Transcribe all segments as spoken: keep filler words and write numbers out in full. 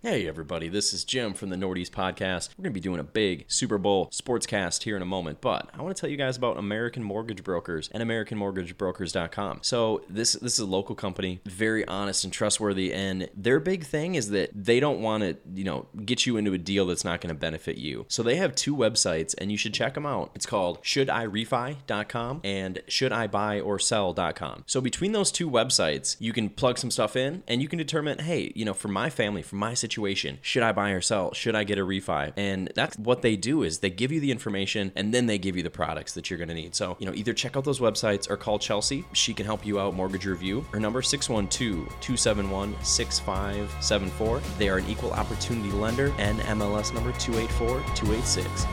Hey everybody, this is Jim from the Northeast Podcast. We're going to be doing a big Super Bowl sportscast here in a moment, but I want to tell you guys about American Mortgage Brokers and American Mortgage Brokers dot com. So this this is a local company, very honest and trustworthy, and their big thing is that they don't want to, you know, get you into a deal that's not going to benefit you. So they have two websites, and you should check them out. It's called should I refi dot com and should I buy or sell dot com. So between those two websites, you can plug some stuff in, and you can determine, hey, you know, for my family, for my situation, Situation. Should I buy or sell? Should I get a refi? And that's what they do is they give you the information and then they give you the products that you're going to need. So, you know, either check out those websites or call Chelsea. She can help you out, mortgage review. Her number six one two, two seven one, six five seven four. They are an equal opportunity lender and M L S number two eight four two eight six.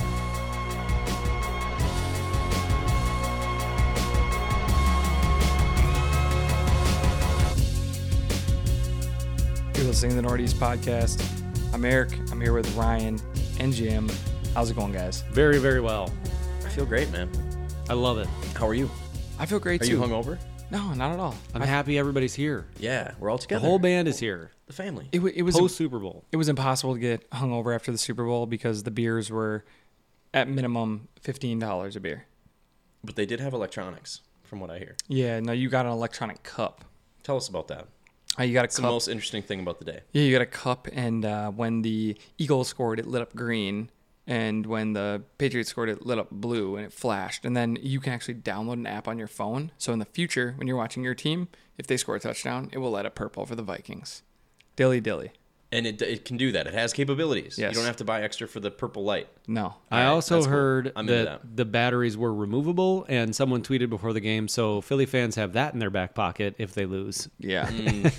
You're listening to the Northeast Podcast. I'm Eric. I'm here with Ryan and Jim. How's it going, guys? Very, very well. I feel great, man. I love it. How are you? I feel great, Are too. you hungover? No, not at all. I'm I, happy everybody's here. Yeah, we're all The together. whole band is here. The family. it, wa- it was Post Super Bowl. it was impossible to get hungover after the Super Bowl because the beers were at minimum fifteen dollars a beer. But they did have electronics, from what I hear. Yeah, no, you got an electronic cup. Tell us about that. Uh, you got a It's the cup. most interesting thing about the day. Yeah, you got a cup, and uh, when the Eagles scored, it lit up green. And when the Patriots scored, it lit up blue and it flashed. And then you can actually download an app on your phone. So in the future, when you're watching your team, if they score a touchdown, it will light up purple for the Vikings. Dilly dilly. And it, it can do that. It has capabilities. Yes. You don't have to buy extra for the purple light. No. I Alright, also that's cool. heard I'm into that, that. the batteries were removable, and someone tweeted before the game, so Philly fans have that in their back pocket if they lose Yeah. Mm.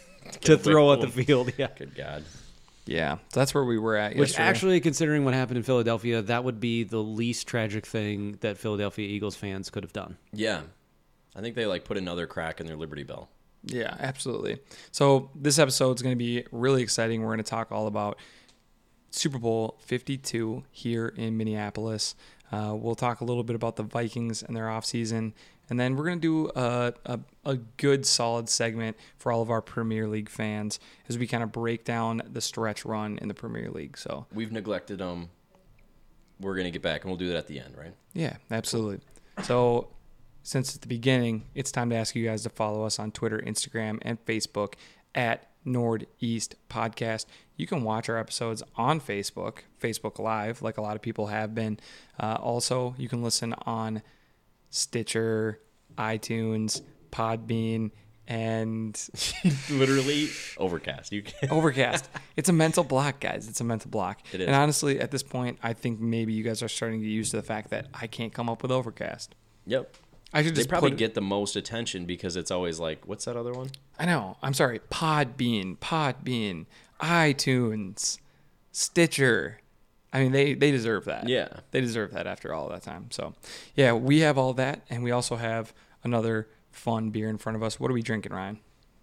to throw away at the from field. Yeah. Good God. Yeah. So that's where we were at Which yesterday. actually, considering what happened in Philadelphia, that would be the least tragic thing that Philadelphia Eagles fans could have done. Yeah. I think they like put another crack in their Liberty Bell. Yeah, absolutely. So this episode is going to be really exciting. We're going to talk all about Super Bowl fifty-two here in Minneapolis. Uh, we'll talk a little bit about the Vikings and their offseason. And then we're going to do a, a, a good, solid segment for all of our Premier League fans as we kind of break down the stretch run in the Premier League. So, We've neglected them. We're going to get back, and we'll do that at the end, right? yeah, absolutely. So, since it's the beginning, it's time to ask you guys to follow us on Twitter, Instagram, and Facebook at Northeast Podcast. You can watch our episodes on Facebook, Facebook Live, like a lot of people have been. Uh, also, you can listen on Stitcher, iTunes, Podbean, and Literally overcast. You can. Overcast. It's a mental block, guys. It's a mental block. It is. And honestly, at this point, I think maybe you guys are starting to get used to the fact that I can't come up with Overcast. Yep. I should They just probably put, get the most attention because it's always like, what's that other one? I know. I'm sorry. Podbean, Podbean, iTunes, Stitcher. I mean, they, they deserve that. Yeah. They deserve that after all that time. So, yeah, we have all that, and we also have another fun beer in front of us. What are we drinking, Ryan?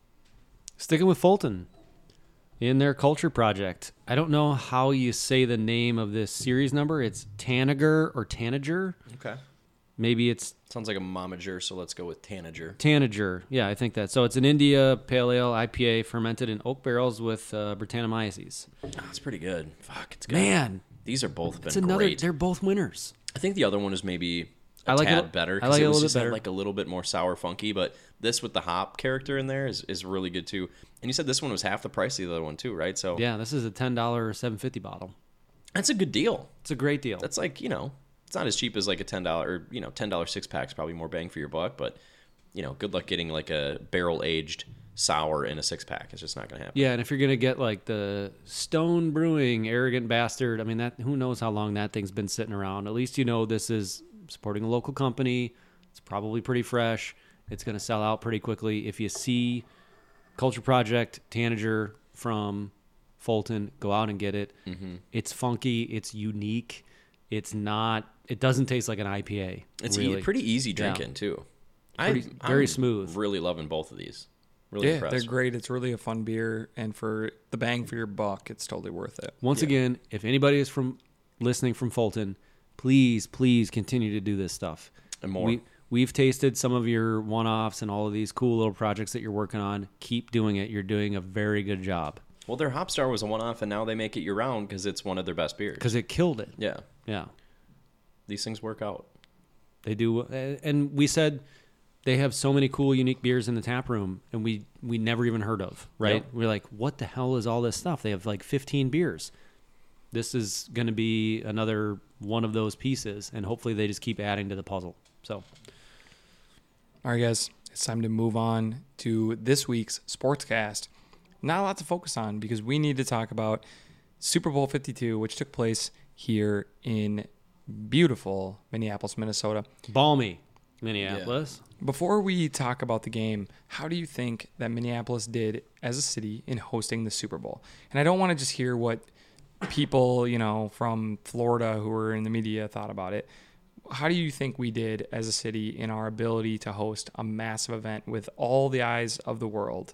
Sticking with Fulton in their culture project. I don't know how you say the name of this series number. It's Tanager or Tanager. Okay. Maybe it's Sounds like a momager, so let's go with Tanager. Tanager. Yeah, I think that. So it's an India Pale Ale I P A fermented in oak barrels with uh, Brettanomyces. Oh, it's pretty good. Fuck, it's good. Man, These are both been it's another. great. They're both winners. I think the other one is maybe a I like tad it- better. I 'cause like it a was little just bit had, better. like a little bit more sour funky, but this with the hop character in there is, is really good too. And you said this one was half the price of the other one too, right? So Yeah, this is a ten dollar seven fifty bottle. that's a good deal. It's a great deal. That's like, you know, it's not as cheap as like a ten dollar or, you know, ten dollar six pack's probably more bang for your buck, but you know, good luck getting like a barrel aged sour in a six pack. It's just not going to happen. Yeah, and if you're gonna get like the Stone Brewing Arrogant Bastard, I mean that who knows how long that thing's been sitting around. At least you know this is supporting a local company. It's probably pretty fresh. It's gonna sell out pretty quickly. If you see Culture Project Tanager from Fulton, go out and get it. Mm-hmm. It's funky. It's unique. It's not. It doesn't taste like an I P A. It's really. e- pretty easy Yeah. drinking too. Pretty- I, very I'm smooth. Really loving both of these. Really Yeah, impressed. they're great. It's really a fun beer, and for the bang for your buck, it's totally worth it. Once Yeah. again, if anybody is from listening from Fulton, please, please continue to do this stuff. And more. We, we've tasted some of your one-offs and all of these cool little projects that you're working on. Keep doing it. You're doing a very good job. Well, their Hop Star was a one-off, and now they make it year-round because it's one of their best beers. Because it killed it. Yeah. Yeah. These things work out. They do. And we said they have so many cool, unique beers in the tap room, and we, we never even heard of, right? Yep. We're like, what the hell is all this stuff? They have like fifteen beers. This is going to be another one of those pieces, and hopefully they just keep adding to the puzzle. So, All right, guys, it's time to move on to this week's Sportscast. Not a lot to focus on because we need to talk about Super Bowl fifty-two, which took place here in beautiful Minneapolis, Minnesota. balmy Minneapolis. Before we talk about the game, how do you think that Minneapolis did as a city in hosting the Super Bowl? And I don't want to just hear what people, you know, from Florida who were in the media thought about it. How do you think we did as a city in our ability to host a massive event with all the eyes of the world?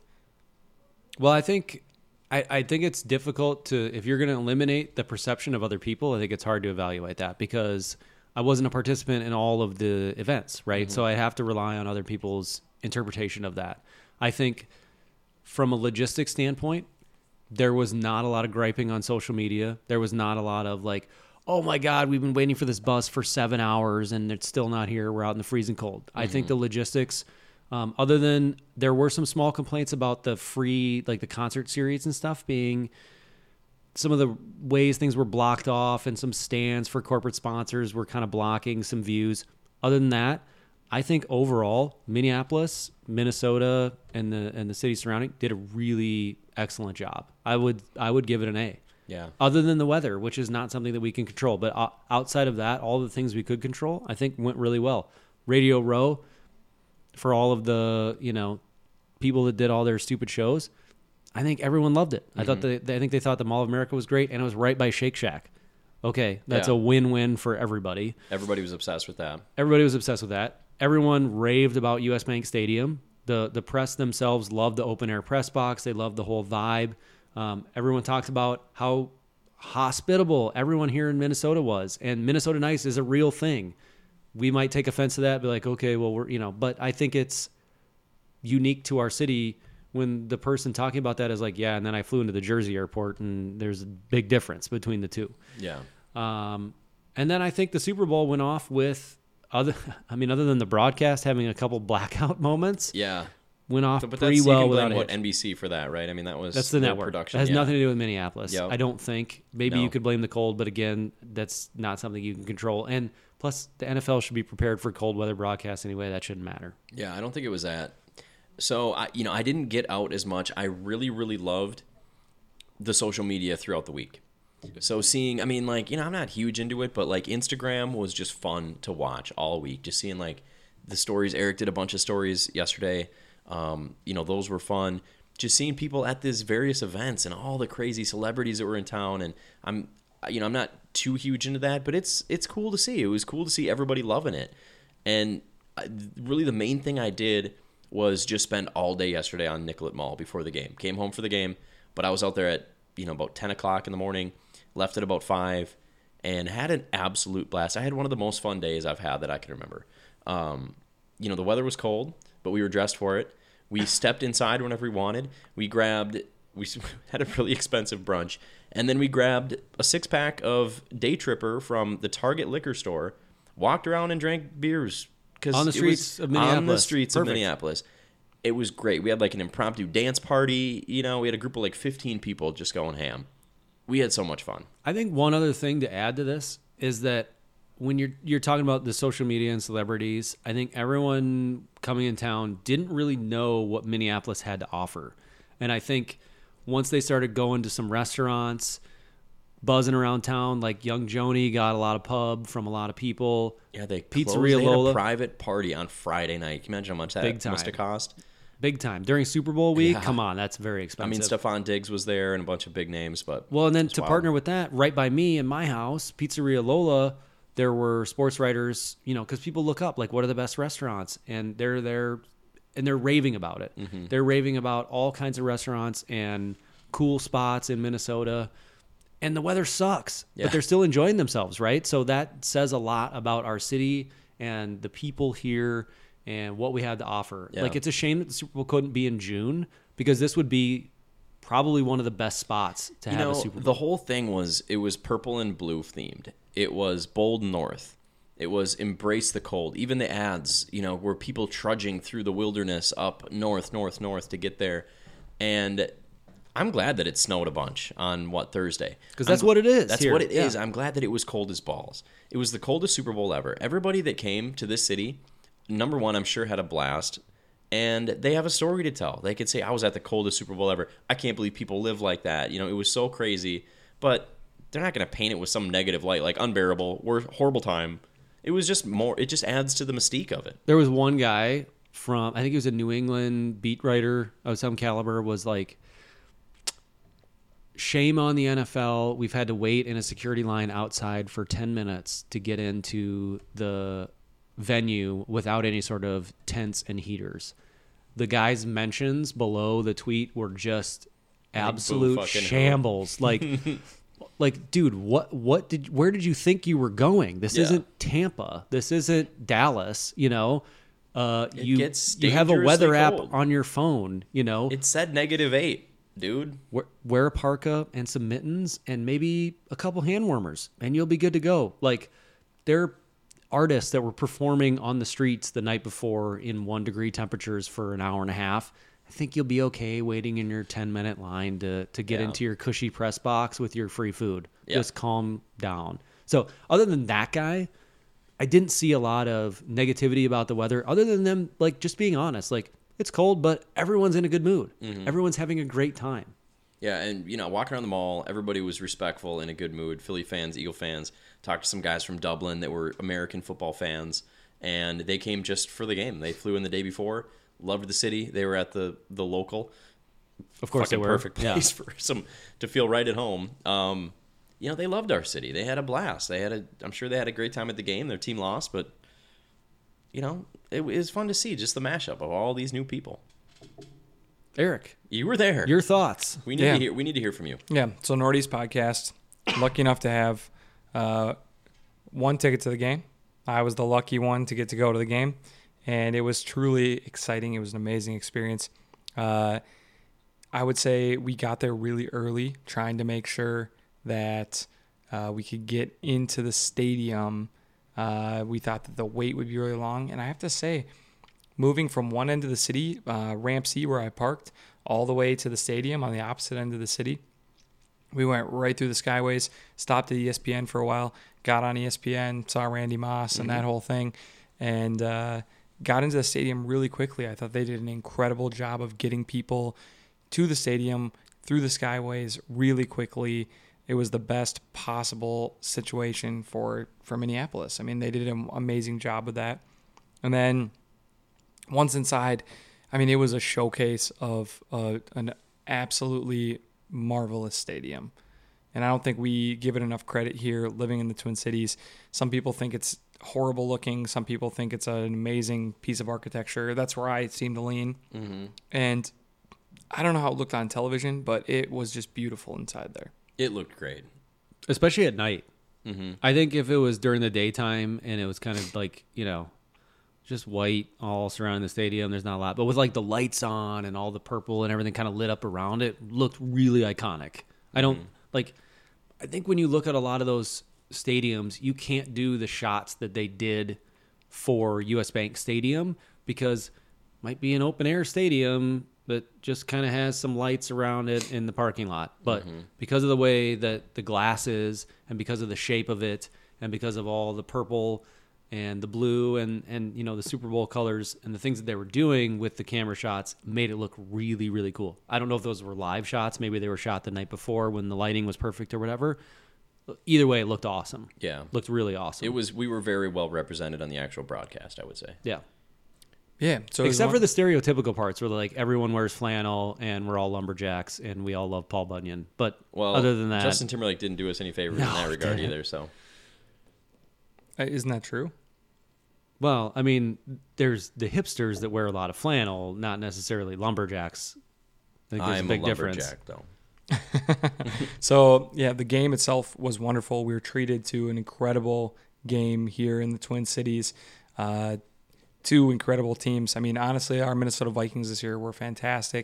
Well, I think I, I think it's difficult to, if you're going to eliminate the perception of other people, I think it's hard to evaluate that because I wasn't a participant in all of the events, right? So I have to rely on other people's interpretation of that. I think from a logistics standpoint, there was not a lot of griping on social media. There was not a lot of like, oh my God, we've been waiting for this bus for seven hours and it's still not here. We're out in the freezing cold. I think the logistics, um, other than there were some small complaints about the free, like the concert series and stuff being some of the ways things were blocked off and some stands for corporate sponsors were kind of blocking some views. Other than that, I think overall Minneapolis, Minnesota, and the and the city surrounding did a really excellent job. I would I would give it an A. Yeah. Other than the weather, which is not something that we can control, but o- outside of that, all the things we could control, I think went really well. Radio Row, for all of the you know people that did all their stupid shows, I think everyone loved it. Mm-hmm. I thought they, I think they thought the Mall of America was great, and it was right by Shake Shack. Okay, that's Yeah. a win-win for everybody. Everybody was obsessed with that. Everybody was obsessed with that. Everyone raved about U S Bank Stadium. The the press themselves loved the open air press box. They loved the whole vibe. Um, everyone talked about how hospitable everyone here in Minnesota was, and Minnesota Nice is a real thing. We might take offense to that, be like, okay, well, we're you know, but I think it's unique to our city when the person talking about that is like, yeah, and then I flew into the Jersey airport, and there's a big difference between the two. Yeah. Um, and then I think the Super Bowl went off with other, I mean, other than the broadcast having a couple blackout moments, Yeah. went off So, but pretty that's, well you can without blame a what hitch. N B C for that, right? I mean, that was That's the their network. production. It has yeah. nothing to do with Minneapolis. Yep. I don't think. Maybe No. you could blame the cold, but again, that's not something you can control. And plus, the N F L should be prepared for cold weather broadcasts anyway. That shouldn't matter. Yeah, I don't think it was that. So, I, you know, I didn't get out as much. I really, really loved the social media throughout the week. So seeing, I mean, like, you know, I'm not huge into it, but like Instagram was just fun to watch all week. Just seeing like the stories. Eric did a bunch of stories yesterday. Um, you know, those were fun. Just seeing people at these various events and all the crazy celebrities that were in town. And I'm, you know, I'm not too huge into that, but it's it's cool to see. It was cool to see everybody loving it. And I, really, the main thing I did was just spend all day yesterday on Nicollet Mall before the game. Came home for the game, but I was out there at, you know, about ten o'clock in the morning, left at about five, and had an absolute blast. I had one of the most fun days I've had that I can remember. Um, you know, the weather was cold, but we were dressed for it. We stepped inside whenever we wanted. We grabbed, we had a really expensive brunch, and then we grabbed a six-pack of Day Tripper from the Target liquor store, walked around and drank beers. On the it streets was of Minneapolis. On the streets Perfect. of Minneapolis. It was great. We had like an impromptu dance party. You know, we had a group of like fifteen people just going ham. We had so much fun. I think one other thing to add to this is that when you're you're talking about the social media and celebrities, I think everyone coming in town didn't really know what Minneapolis had to offer. And I think once they started going to some restaurants, buzzing around town, like Young Joni got a lot of pub from a lot of people. Yeah, they Pizzeria closed, they had Lola. a private party on Friday night. Can you imagine how much that Big time. must have cost? Big time. During Super Bowl week, Yeah. come on, that's very I expensive. mean, Stephon Diggs was there and a bunch of big names, but Well, and then it's to wild. partner with that, right by me in my house, Pizzeria Lola, there were sports writers, you know, because people look up, like, what are the best restaurants? And they're there, and they're raving about it. Mm-hmm. They're raving about all kinds of restaurants and cool spots in Minnesota. And the weather sucks, Yeah. but they're still enjoying themselves, right? So that says a lot about our city and the people here and what we have to offer. Yeah. Like, it's a shame that the Super Bowl couldn't be in June because this would be probably one of the best spots to You have know, a Super Bowl. the whole thing was, it was purple and blue themed. It was bold north. It was embrace the cold. Even the ads, you know, were people trudging through the wilderness up north, north, north to get there. And I'm glad that it snowed a bunch on, what, Thursday. Because that's I'm, what it is That's here. what it Yeah. is. I'm glad that it was cold as balls. It was the coldest Super Bowl ever. Everybody that came to this city, number one, I'm sure had a blast. And they have a story to tell. They could say, I was at the coldest Super Bowl ever. I can't believe people live like that. You know, it was so crazy. But they're not going to paint it with some negative light, like unbearable or horrible time. It was just more, it just adds to the mystique of it. There was one guy from, I think he was a New England beat writer of some caliber, was like, shame on the N F L. We've had to wait in a security line outside for ten minutes to get into the venue without any sort of tents and heaters. The guy's mentions below the tweet were just absolute fucking hell. shambles. Like, like, dude, what, what did, where did you think you were going? This Yeah. isn't Tampa. This isn't Dallas. You know, uh, It you gets you have a weather dangerously app cold. on your phone. You know, It said negative eight, dude. wear, wear a parka and some mittens and maybe a couple hand warmers, and you'll be good to go. Like, there are artists that were performing on the streets the night before in one degree temperatures for an hour and a half. I think you'll be okay waiting in your ten minute line to, to get Yeah. into your cushy press box with your free food. Yeah. Just calm down. So other than that guy, I didn't see a lot of negativity about the weather other than them, like, just being honest. Like, it's cold, but everyone's in a good mood. Mm-hmm. Everyone's having a great time. Yeah, and, you know, walking around the mall, everybody was respectful, in a good mood. Philly fans, Eagle fans. Talked to some guys from Dublin that were American football fans, and they came just for the game. They flew in the day before, loved the city. They were at the, the local. Of course they Fucking were. perfect Yeah. place for some to feel right at home. Um, you know, they loved our city. They had a blast. They had a. I'm sure they had a great time at the game. Their team lost, but you know, it, it was fun to see just the mashup of all these new people. Eric, You were there. your thoughts? we need Yeah. to hear. We need to hear from you. Yeah, so Nordy's podcast. Lucky enough to have uh, one ticket to the game. I was the lucky one to get to go to the game, and it was truly exciting. It was an amazing experience. Uh, I would say we got there really early, trying to make sure that uh, we could get into the stadium. Uh, we thought that the wait would be really long, and I have to say, moving from one end of the city, uh, Ramp C, where I parked, all the way to the stadium on the opposite end of the city, we went right through the Skyways, stopped at E S P N for a while, got on E S P N, saw Randy Moss and that whole thing, and uh, got into the stadium really quickly. I thought they did an incredible job of getting people to the stadium through the Skyways really quickly. It was the best possible situation for, for Minneapolis. I mean, they did an amazing job with that. And then once inside, I mean, it was a showcase of uh, an absolutely marvelous stadium. And I don't think we give it enough credit here living in the Twin Cities. Some people think it's horrible looking. Some people think it's an amazing piece of architecture. That's where I seem to lean. Mm-hmm. And I don't know how it looked on television, but it was just beautiful inside there. It looked great. Especially at night. Mm-hmm. I think if it was during the daytime and it was kind of like, you know, just white all surrounding the stadium, there's not a lot. But with like the lights on and all the purple and everything kind of lit up around it, looked really iconic. I don't like, I think when you look at a lot of those stadiums, you can't do the shots that they did for U S Bank Stadium because it might be an open air stadium that just kind of has some lights around it in the parking lot. But because of the way that the glass is and because of the shape of it and because of all the purple and the blue and, and you know, the Super Bowl colors and the things that they were doing with the camera shots made it look really, really cool. I don't know if those were live shots. Maybe they were shot the night before when the lighting was perfect or whatever. Either way, it looked awesome. Yeah. Looked really awesome. It was. We were very well represented on the actual broadcast, I would say. Yeah. Yeah. So it was Except one- for the stereotypical parts where like everyone wears flannel and we're all lumberjacks and we all love Paul Bunyan. But Well, other than that, Justin Timberlake didn't do us any favors in No, that regard didn't. either. So Uh, isn't that true? well, I mean, there's the hipsters that wear a lot of flannel, not necessarily lumberjacks. I think there's I'm a big a difference. lumberjack, though. So, yeah, the game itself was wonderful. We were treated to an incredible game here in the Twin Cities. Uh, two incredible teams. I mean, honestly, our Minnesota Vikings this year were fantastic.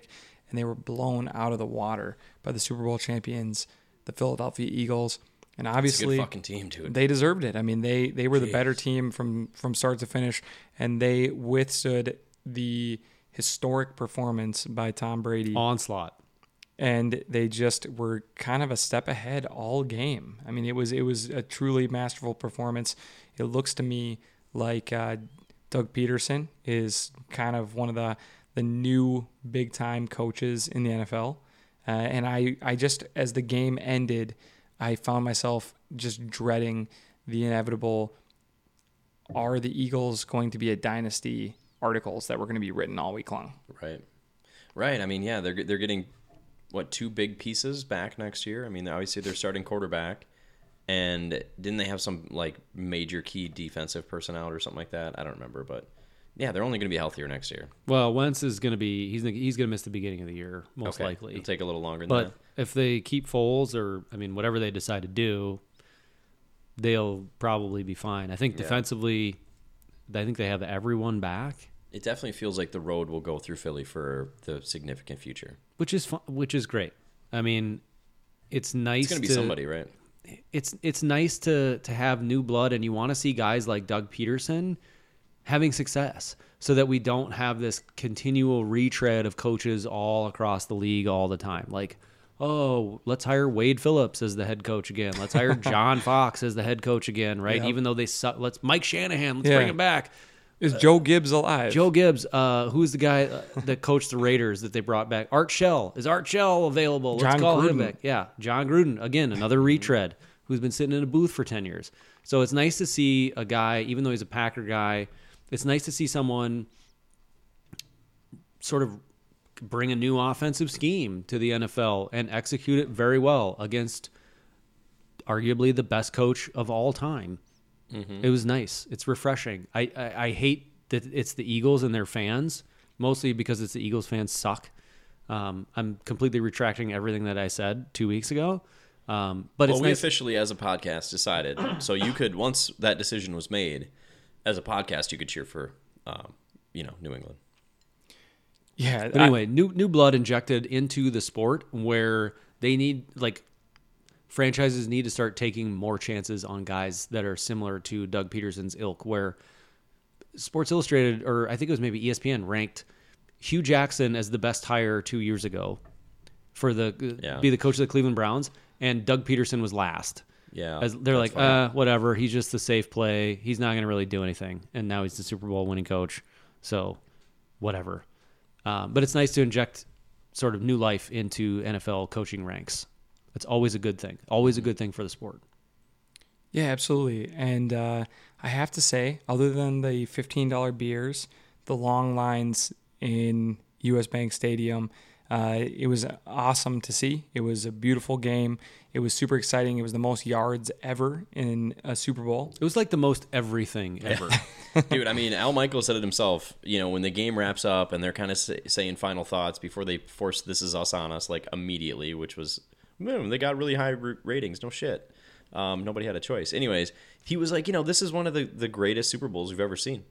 and they were blown out of the water by the Super Bowl champions, the Philadelphia Eagles. And obviously, It's a good fucking team, dude. they deserved it. I mean, they they were the Jeez. better team from from start to finish, and they withstood the historic performance by Tom Brady. Onslaught. And they just were kind of a step ahead all game. I mean, it was it was a truly masterful performance. It looks to me like uh, Doug Peterson is kind of one of the the new big time coaches in the N F L. Uh, and I, I just, as the game ended, I found myself just dreading the inevitable, are the Eagles going to be a dynasty articles that were going to be written all week long. Right. Right. I mean, yeah, they're they're getting, what, two big pieces back next year? I mean, obviously they're starting quarterback. And didn't they have some, like, major key defensive personnel or something like that? I don't remember, but yeah, they're only going to be healthier next year. Well, Wentz is going to be he's he's going to miss the beginning of the year most Okay. likely. It'll take a little longer than But that. if they keep Foles or I mean whatever they decide to do, they'll probably be fine. I think Yeah. defensively, I think they have everyone back, It definitely feels like the road will go through Philly for the significant future. which is fun, which is great. I mean, it's nice. It's going to be to, somebody, right? It's it's nice to to have new blood, and you want to see guys like Doug Peterson having success, so that we don't have this continual retread of coaches all across the league all the time. Like, oh, let's hire Wade Phillips as the head coach again. Let's hire John Fox as the head coach again, right? Yep. Even though they suck. Let's Mike Shanahan. Let's Yeah. bring him back. Is Joe Gibbs alive? Joe Gibbs, uh, who's the guy uh, that coached the Raiders that they brought back? Art Shell. Is Art Shell available? Let's John call him Gruden. back. Yeah, John Gruden. Again, another retread who's been sitting in a booth for ten years. So it's nice to see a guy, even though he's a Packer guy, it's nice to see someone sort of bring a new offensive scheme to the N F L and execute it very well against arguably the best coach of all time. Mm-hmm. It was nice. It's refreshing. I, I, I hate that it's the Eagles and their fans, mostly because it's the Eagles fans suck. Um, I'm completely retracting everything that I said two weeks ago. Um, but Well, it's we nice. officially, as a podcast, decided. So you could, once that decision was made, as a podcast, you could cheer for, um, you know, New England. Yeah. But anyway, new new blood injected into the sport where they need like franchises need to start taking more chances on guys that are similar to Doug Peterson's ilk, where Sports Illustrated, or I think it was maybe E S P N, ranked Hugh Jackson as the best hire two years ago for the Yeah. be the coach of the Cleveland Browns, and Doug Peterson was last. Yeah. As they're that's like, fine. uh, whatever. He's just the safe play. He's not going to really do anything. And now he's the Super Bowl winning coach. So, whatever. Um, but it's nice to inject sort of new life into N F L coaching ranks. It's always a good thing. Always a good thing for the sport. Yeah, absolutely. And uh, I have to say, other than the fifteen dollars beers, the long lines in U S Bank Stadium, uh, it was awesome to see. It was a beautiful game. It was super exciting. It was the most yards ever in a Super Bowl. It was like the most everything ever. Dude, I mean, Al Michaels said it himself. You know, when the game wraps up and they're kind of say, saying final thoughts before they force "This Is Us" on us, like immediately, which was, boom, they got really high r- ratings. No shit. Um, nobody had a choice. Anyways, he was like, you know, this is one of the, the greatest Super Bowls we've ever seen,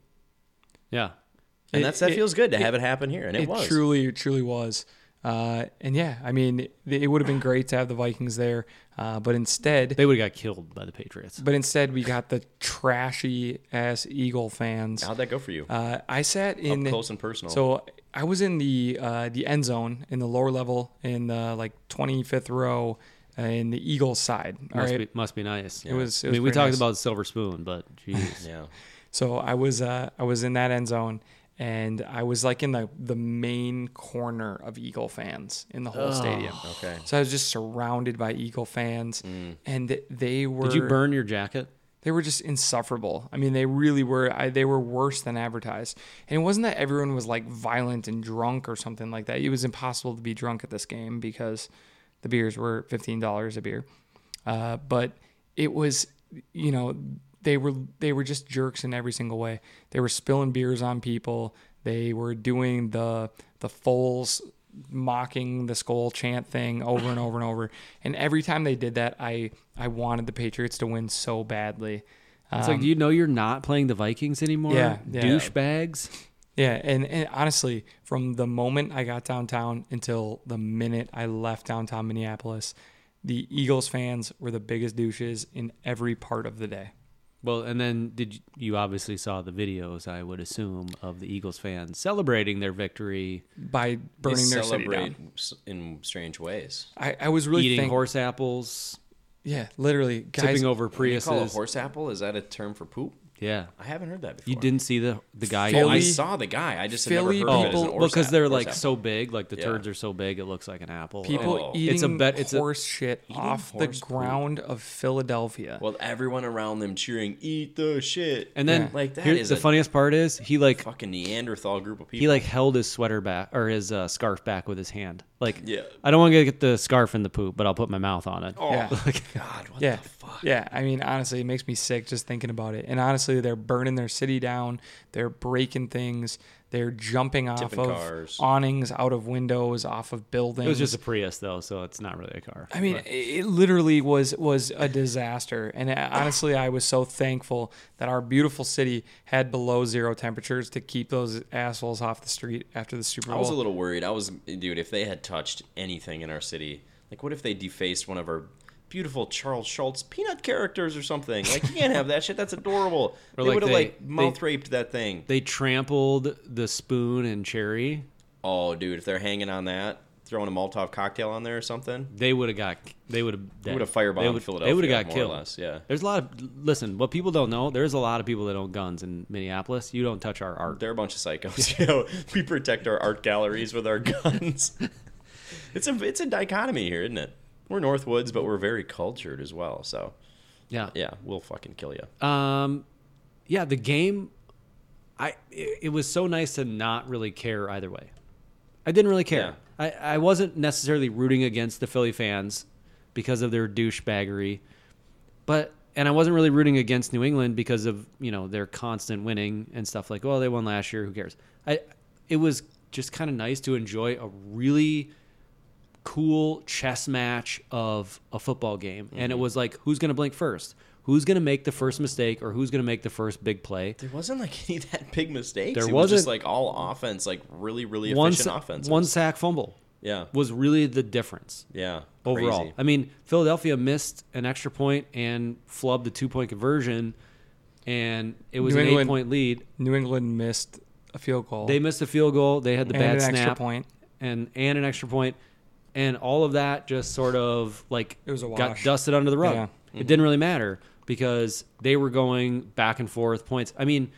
Yeah. and It- that's that it- feels good to it- have it happen here, and it, It was. truly, it truly was. Uh, and yeah, I mean, it, it would have been great to have the Vikings there, uh, but instead, They would have got killed by the Patriots. but instead we got the trashy ass Eagle fans. How'd that go for you? Uh, I sat in Up close and personal. So I was in the uh, the end zone in the lower level in the like twenty-fifth row uh, in the Eagles side. All Must right. be must be nice. It was. It I was mean, we pretty talked nice. about Silver Spoon, but jeez. yeah. So I was uh, I was in that end zone, and I was like in the the main corner of Eagle fans in the whole Oh. stadium. Okay. So I was just surrounded by Eagle fans, and they were. Did you burn your jacket? They were just insufferable. I mean, they really were. I, they were worse than advertised. And it wasn't that everyone was like violent and drunk or something like that. It was impossible to be drunk at this game because the beers were fifteen dollars a beer. Uh, but it was, you know, they were they were just jerks in every single way. They were spilling beers on people. They were doing the the Foles mocking the skull chant thing over and over and over. And every time they did that, I I wanted the Patriots to win so badly. It's Um, like, do you know you're not playing the Vikings anymore? Yeah, yeah. Douchebags. Yeah, and, and honestly, from the moment I got downtown until the minute I left downtown Minneapolis, the Eagles fans were the biggest douches in every part of the day. Well, and then did you, you obviously saw the videos, I would assume, of the Eagles fans celebrating their victory, By They burning their city celebrate down. s- in strange ways. I, I was really eating thinking, horse apples, yeah, literally, guys. tipping over What do you call a Priuses. horse apple? Is that a term for poop? Yeah, I haven't heard that before. you didn't see the the guy. Oh, Philly- I saw the guy. I just had Philly never heard of it as people- an well, horse because ap- they're horse like apple. so big, like the Yeah. turds are so big, it looks like an apple. People Oh. eating It's a bet- it's a- horse shit Eating off horse the poop. ground of Philadelphia. Well, everyone around them cheering, "Eat the shit!" And then Yeah. like that here- is the a funniest part is he like fucking Neanderthal group of people. he like held his sweater back or his uh, scarf back with his hand. Like, Yeah. I don't want to get the scarf in the poop, but I'll put my mouth on it. oh Yeah. God, what Yeah. the fuck? Yeah, I mean, honestly, it makes me sick just thinking about it. And honestly, they're burning their city down. They're breaking things. They're jumping off Tipping of cars. awnings, out of windows, off of buildings. It was just a Prius though, so it's not really a car. I mean, But- it it literally was was a disaster. And uh, honestly, I was so thankful that our beautiful city had below zero temperatures to keep those assholes off the street after the Super I Bowl. was a little worried. I was, dude, if they had touched anything in our city, like what if they defaced one of our beautiful Charles Schultz peanut characters or something? Like you can't have that shit. That's adorable. Or they like would have they- like they- mouth raped that thing. they trampled the spoon and cherry. Oh, dude, if they're hanging on that, throwing a Molotov cocktail on there or something, They would have got. They would have. they would have firebombed would, Philadelphia. They would have got more killed. or less. Yeah, There's a lot of listen. What people don't know, there's a lot of people that own guns in Minneapolis. You don't touch our art. they're a bunch of psychos. You know, we protect our art galleries with our guns. it's a it's a dichotomy here, isn't it? We're Northwoods, but we're very cultured as well. So Yeah. yeah, we'll fucking kill you. Um, yeah. The game, I it, it was so nice to not really care either way. I didn't really care. I, I wasn't necessarily rooting against the Philly fans because of their douchebaggery, but and I wasn't really rooting against New England because of you know their constant winning and stuff like, well, they won last year, who cares? I it was just kind of nice to enjoy a really cool chess match of a football game, mm-hmm. and it was like, who's gonna blink first? Who's gonna make the first mistake, or who's gonna make the first big play? There wasn't like any of that big mistakes. There it was just wasn't- like all offense, like really, really One efficient sa- offense. one sack fumble Yeah, was really the difference. yeah. Overall, Crazy. I mean, Philadelphia missed an extra point and flubbed the two point conversion, and it was New an England- eight point lead. New England missed a field goal. They missed a field goal. They had the and bad an snap extra point. and and an extra point, and all of that just sort of like It was a got wash. dusted under the rug. Yeah. It didn't really matter because they were going back and forth points. I mean,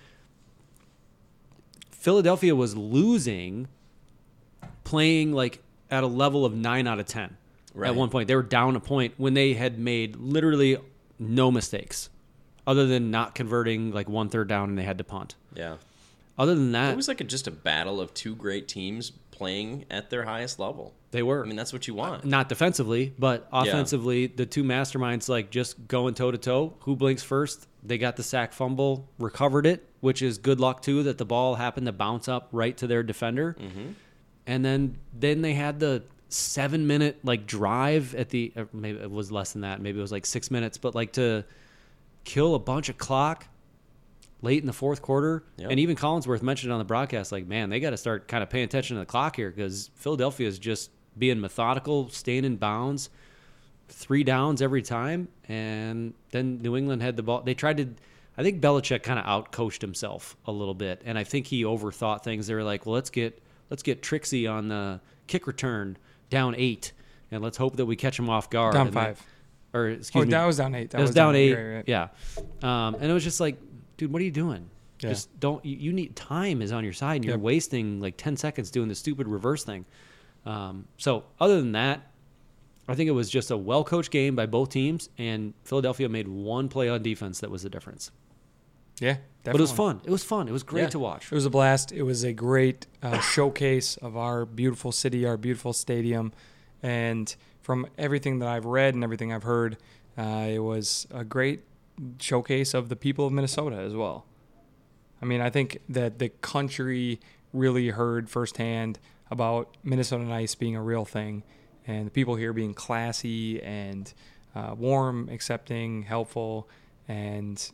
Philadelphia was losing, playing like at a level of nine out of ten. Right. At one point, they were down a point when they had made literally no mistakes, other than not converting like one third down and they had to punt. Yeah, Other than that, it was like a, just a battle of two great teams playing at their highest level. they were. I mean, that's what you want. Not defensively, but offensively, the two masterminds like just going toe to toe. Who blinks first? They got the sack fumble, recovered it, which is good luck too that the ball happened to bounce up right to their defender. Mm-hmm. And then then they had the seven minute like drive at the or maybe it was less than that. Maybe it was like six minutes, but like to kill a bunch of clock late in the fourth quarter. Yep. And even Collinsworth mentioned on the broadcast, like, man, they got to start kind of paying attention to the clock here because Philadelphia is just being methodical, staying in bounds, three downs every time. And then New England had the ball. They tried to, I think Belichick kind of out-coached himself a little bit. And I think he overthought things. They were like, well, let's get, let's get Trixie on the kick return down eight. And let's hope that we catch him off guard. Down And then- five. or excuse Oh, me. that was down eight. That It was, down eight. right, right. Yeah. Um, and it was just like, dude, what are you doing? Yeah. Just don't. You, you need time is on your side. And you're Yep. wasting like ten seconds doing the stupid reverse thing. Um, so other than that, I think it was just a well coached game by both teams, and Philadelphia made one play on defense that was the difference. Yeah, But it was definitely. fun. It was fun. It was great Yeah. to watch. It was a blast. It was a great uh, showcase of our beautiful city, our beautiful stadium. And from everything that I've read and everything I've heard, uh, it was a great showcase of the people of Minnesota as well. I mean, I think that the country really heard firsthand about Minnesota Nice being a real thing and the people here being classy and uh, warm, accepting, helpful, and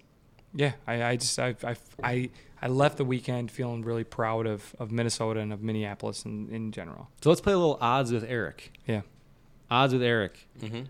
Yeah, I, I just I, I I I left the weekend feeling really proud of, of Minnesota and of Minneapolis in, in general. So let's play a little odds with Eric. Yeah. Odds with Eric. Mm-hmm.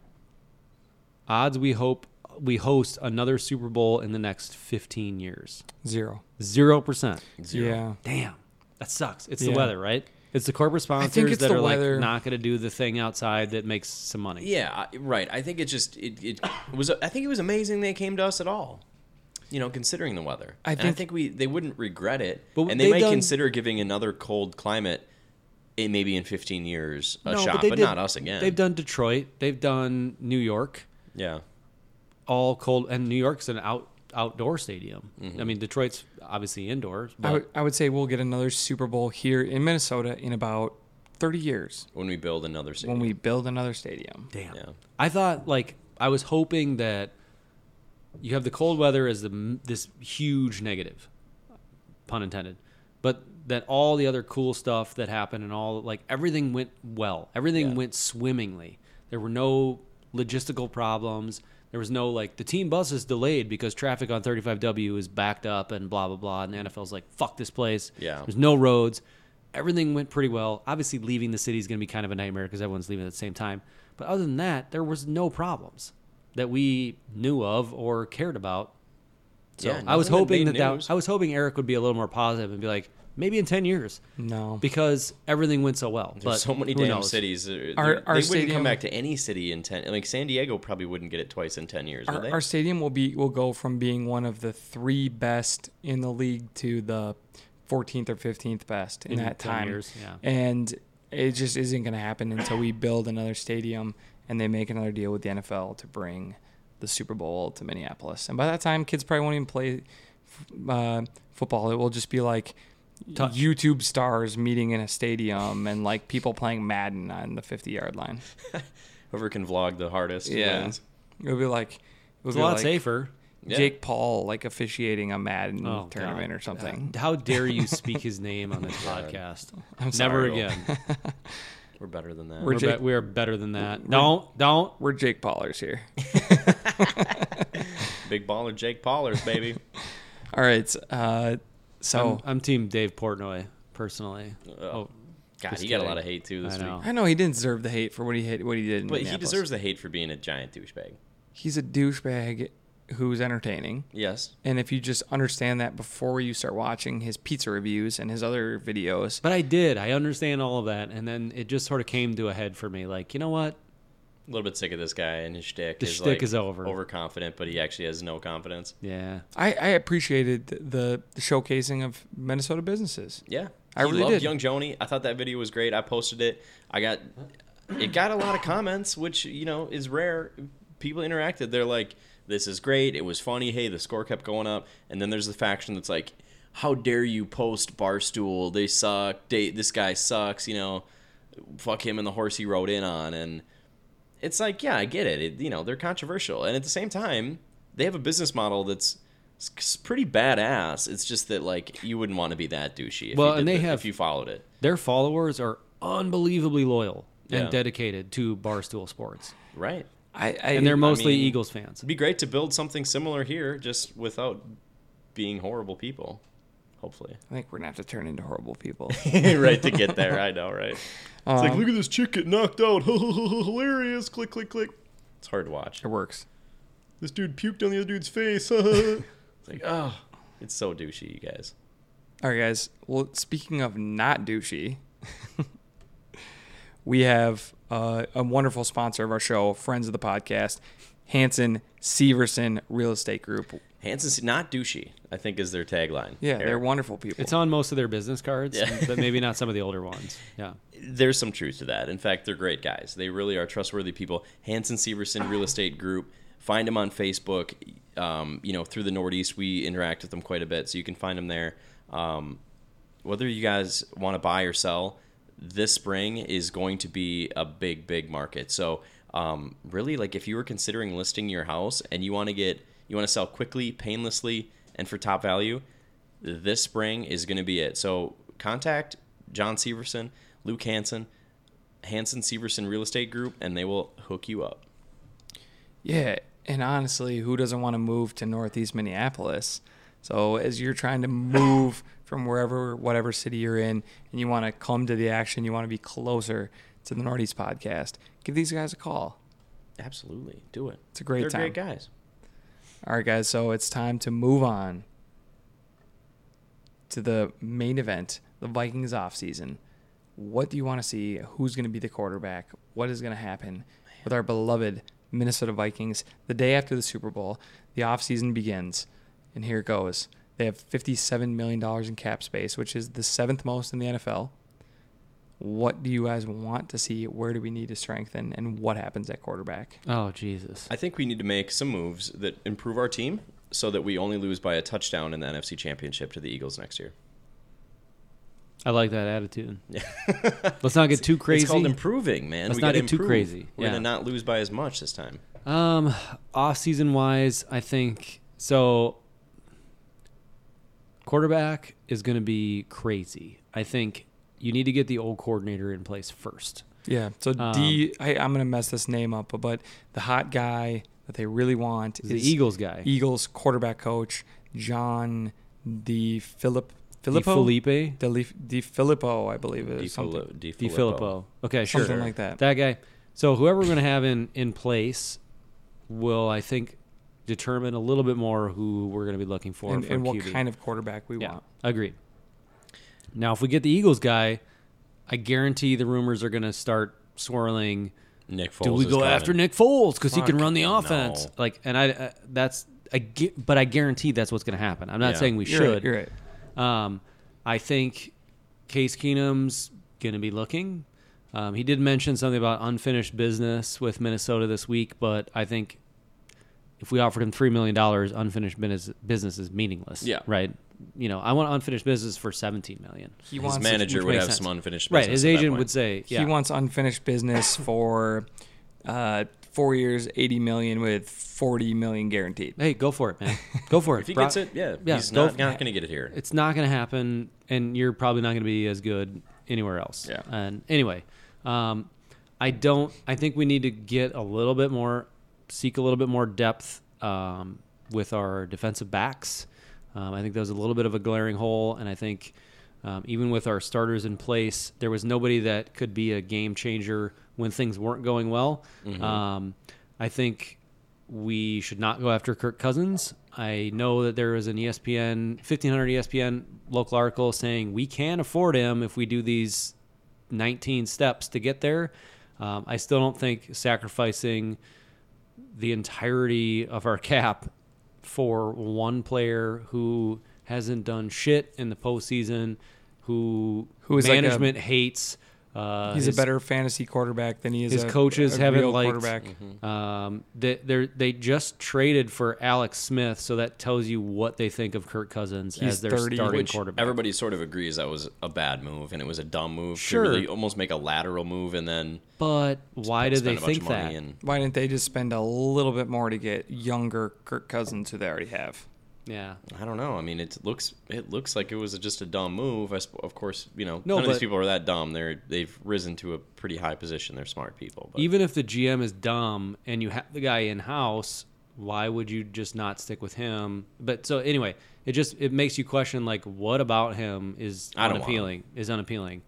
Odds we hope we host another Super Bowl in the next fifteen years. Zero. Zero percent. Zero. Yeah. Damn. That sucks. It's Yeah. the weather, right? It's the corporate think sponsors it's that the are weather. like not going to do the thing outside that makes some money. Yeah, I- right. I think it just it, it was. I think it was amazing they came to us at all. You know, considering the weather, I and I think- think we they wouldn't regret it, But and they they've might done- consider giving another cold climate, in maybe in fifteen years, a No, shot, but, they did- not us again. They've done Detroit. They've done New York. yeah, All cold, and New York's an out outdoor stadium. Mm-hmm. I mean, Detroit's obviously indoors, I but would, I would say we'll get another Super Bowl here in Minnesota in about thirty years when we build another stadium. when we build another stadium. damn. Yeah. I thought like I was hoping that you have the cold weather as the this huge negative, pun intended, but that all the other cool stuff that happened and all like everything went well. Everything Yeah. went swimmingly. There were no logistical problems. There was no like the team bus is delayed because traffic on thirty-five W is backed up and blah blah blah. And the N F L's like fuck this place. Yeah. There's no roads. Everything went pretty well. Obviously, leaving the city is going to be kind of a nightmare because everyone's leaving at the same time. But other than that, there was no problems that we knew of or cared about. So Yeah, I was nothing that hoping made that, that news. I was hoping Eric would be a little more positive and be like, maybe in ten years No. because everything went so well. There's but so many who damn knows? cities. uh, Our- they our wouldn't stadium- come back to any city in ten. Like San Diego probably wouldn't get it twice in ten years, would Our, they? our stadium will be will go from being one of the three best in the league to the fourteenth or fifteenth best in, In that ten time. years, yeah. And it just isn't going to happen until we build another stadium and they make another deal with the N F L to bring the Super Bowl to Minneapolis. And by that time, kids probably won't even play uh, football. It will just be like Touch. YouTube stars meeting in a stadium and like people playing Madden on the fifty-yard line. Whoever can vlog the hardest Yeah. wins. It would be like it would It's be a lot like safer. Yeah. Jake Paul like officiating a Madden Oh, tournament God. or something. How dare you speak his name on this podcast? I'm Never sorry. again. We're better than that. We're We're, Jake- be- we're better than that. Don't, don't. We're Jake Paulers here. Big baller Jake Paulers, baby. All right. Uh, so I'm, I'm team Dave Portnoy, personally. Oh, Oh, God, just he got a kidding. lot of hate too this I week. know. I know he didn't deserve the hate for what he hit, what he did. In But he Minneapolis. deserves the hate for being a giant douchebag. He's a douchebag who's entertaining, Yes. and if you just understand that before you start watching his pizza reviews and his other videos, But I did. I understand all of that. And then it just sort of came to a head for me. Like, you know what? A little bit sick of this guy and his shtick. The is shtick like is over. Overconfident, but he actually has no confidence. Yeah. I, I appreciated the, the showcasing of Minnesota businesses. Yeah. I he really loved did. Young Joni. I thought that video was great. I posted it. I got it got a lot of comments, which, you know, is rare. People interacted. They're like, this is great. It was funny. Hey, the score kept going up. And then there's the faction that's like, how dare you post Barstool? They suck. They, this guy sucks. You know, fuck him and the horse he rode in on. And it's like, yeah, I get it. it. You know, they're controversial. And at the same time, they have a business model that's s- pretty badass. It's just that, like, you wouldn't want to be that douchey if, Well, you, did and they the- have- if you followed it. Their followers are unbelievably loyal and Yeah. dedicated to Barstool Sports. Right. I, I And they're mostly mean- Eagles fans. It'd be great to build something similar here, just without being horrible people. Hopefully. I think we're gonna have to turn into horrible people. Right, to get there. I know, right? It's like, Um, look at this chick get knocked out. Hilarious. Click, click, click. It's hard to watch. It works. This dude puked on the other dude's face. It's like, oh. It's so douchey, you guys. All right, guys. Well, speaking of not douchey, we have uh, a wonderful sponsor of our show, friends of the podcast, Hanson Severson Real Estate Group. Hanson, not douchey, I think is their tagline. Yeah, Eric. they're wonderful people. It's on most of their business cards, Yeah. but maybe not some of the older ones. Yeah. There's some truth to that. In fact, they're great guys. They really are trustworthy people. Hanson Severson Real Estate Group. Find them on Facebook. Um, you know, through the Northeast, we interact with them quite a bit, so you can find them there. Um, whether you guys want to buy or sell, this spring is going to be a big, big market. So, um, really, like if you were considering listing your house and you want to get, you want to sell quickly, painlessly, and for top value, this spring is going to be it. So, contact John Severson, Luke Hanson, Hanson Severson Real Estate Group, and they will hook you up. Yeah, And honestly, who doesn't want to move to Northeast Minneapolis? So as you're trying to move from wherever, whatever city you're in, and you want to come to the action, you want to be closer to the Northeast podcast, give these guys a call. Absolutely. Do it. It's a great They're time. great guys. All right, guys, so it's time to move on to the main event, the Vikings offseason. What do you want to see? Who's going to be the quarterback? What is going to happen with our beloved Minnesota Vikings? The day after the Super Bowl, the offseason begins, and here it goes. They have fifty-seven million dollars in cap space, which is the seventh most in the N F L. What do you guys want to see? Where do we need to strengthen? And what happens at quarterback? Oh, Jesus. I think we need to make some moves that improve our team so that we only lose by a touchdown in the N F C Championship to the Eagles next year. I like that attitude. Yeah. Let's not get too crazy. It's called improving, man. Let's we not gotta get too improve. crazy. We're Yeah. going to not lose by as much this time. Um, off-season wise, I think so. Quarterback is going to be crazy. I think you need to get the old coordinator in place first. Yeah, so Um, D, I, I'm going to mess this name up, but the hot guy that they really want Is is the Eagles guy, Eagles quarterback coach, John D. Philip, Di Filippo? Felipe, De, Li- De Filippo, I believe it Di is. Something, Filippo. Di Di Filippo. Filippo. Okay, sure. something like that. That guy. So whoever we're going to have in, in place will, I think, determine a little bit more who we're going to be looking for and for and what Q B. kind of quarterback we Yeah, want. agreed. Now, if we get the Eagles guy, I guarantee the rumors are going to start swirling. Nick Foles Do we is go coming. after Nick Foles because he can Fuck run the no. offense? Like, and I uh, that's I get, but I guarantee that's what's going to happen. I'm not Yeah. saying we You're right, should. you're right. Um, I think Case Keenum's going to be looking. Um, he did mention something about unfinished business with Minnesota this week, but I think if we offered him three million dollars, unfinished business, business is meaningless. Yeah. Right. You know, I want unfinished business for seventeen million dollars. He His wants manager which would makes have sense. some unfinished Right. business. His at that agent point. would say, yeah. He wants unfinished business for uh, four years, eighty million dollars with forty million dollars guaranteed. Hey, go for it, man. Go for it. If he Bro- gets it, yeah, Yeah, he's go not, f- not going to get it here. It's not going to happen, and you're probably not going to be as good anywhere else. Yeah. And anyway, um, I don't. I think we need to get a little bit more, seek a little bit more depth um, with our defensive backs. Um, I think there was a little bit of a glaring hole, and I think um, even with our starters in place, there was nobody that could be a game changer when things weren't going well. Mm-hmm. Um, I think we should not go after Kirk Cousins. I know that there was an E S P N, fifteen hundred E S P N local article saying we can afford him if we do these nineteen steps to get there. Um, I still don't think sacrificing the entirety of our cap for one player who hasn't done shit in the postseason, who, Who is like a- management hates. Uh, He's his- a better fantasy quarterback than he is his a, coaches a haven't real liked- quarterback. Um, they they they just traded for Alex Smith, so that tells you what they think of Kirk Cousins He's as their thirty. starting Which quarterback. everybody sort of agrees that was a bad move, and it was a dumb move Sure. to really almost make a lateral move and then But why did they spend a bunch think of money. that? And Why didn't they just spend a little bit more to get younger Kirk Cousins who they already have? Yeah, I don't know. I mean, it looks it looks like it was just a dumb move. I sp- of course, you know, No, none of these but- people are that dumb. They're they've risen to a pretty high position. They're smart people. But even if the G M is dumb and you have the guy in house, why would you just not stick with him? But so anyway, it just it makes you question like what about him is I don't want unappealing? Is unappealing?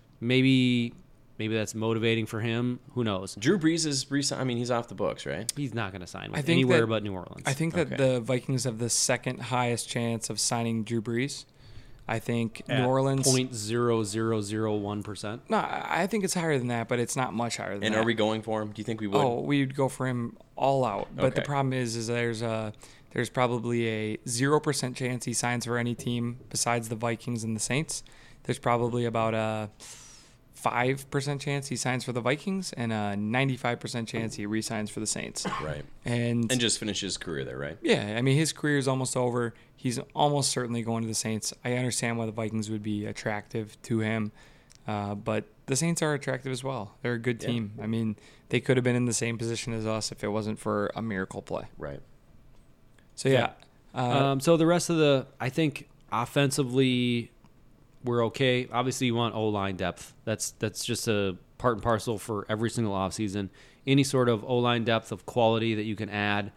Maybe maybe that's motivating for him. Who knows? Drew Brees is resi- I mean, he's off the books, right? He's not going to sign I with think anywhere that- but New Orleans. I think that Okay. the Vikings have the second highest chance of signing Drew Brees. I think New At Orleans. point zero zero zero one percent. No, I I think it's higher than that, but it's not much higher than And that. are we going for him? Do you think we would? Oh, we'd go for him all out. But the Okay. problem is, is there's a there's probably a zero percent chance he signs for any team besides the Vikings and the Saints. There's probably about a five percent chance he signs for the Vikings and a ninety-five percent chance he re-signs for the Saints. Right. And, And just finish his career there, right? yeah, I mean his career is almost over. He's almost certainly going to the Saints. I understand why the Vikings would be attractive to him, uh, but the Saints are attractive as well. They're a good Yeah. team. I mean, they could have been in the same position as us if it wasn't for a miracle play. Right. So yeah, uh, Um, so the rest of the, I think offensively, we're okay. Obviously, you want O-line depth. That's that's just a part and parcel for every single offseason. Any sort of O-line depth of quality that you can add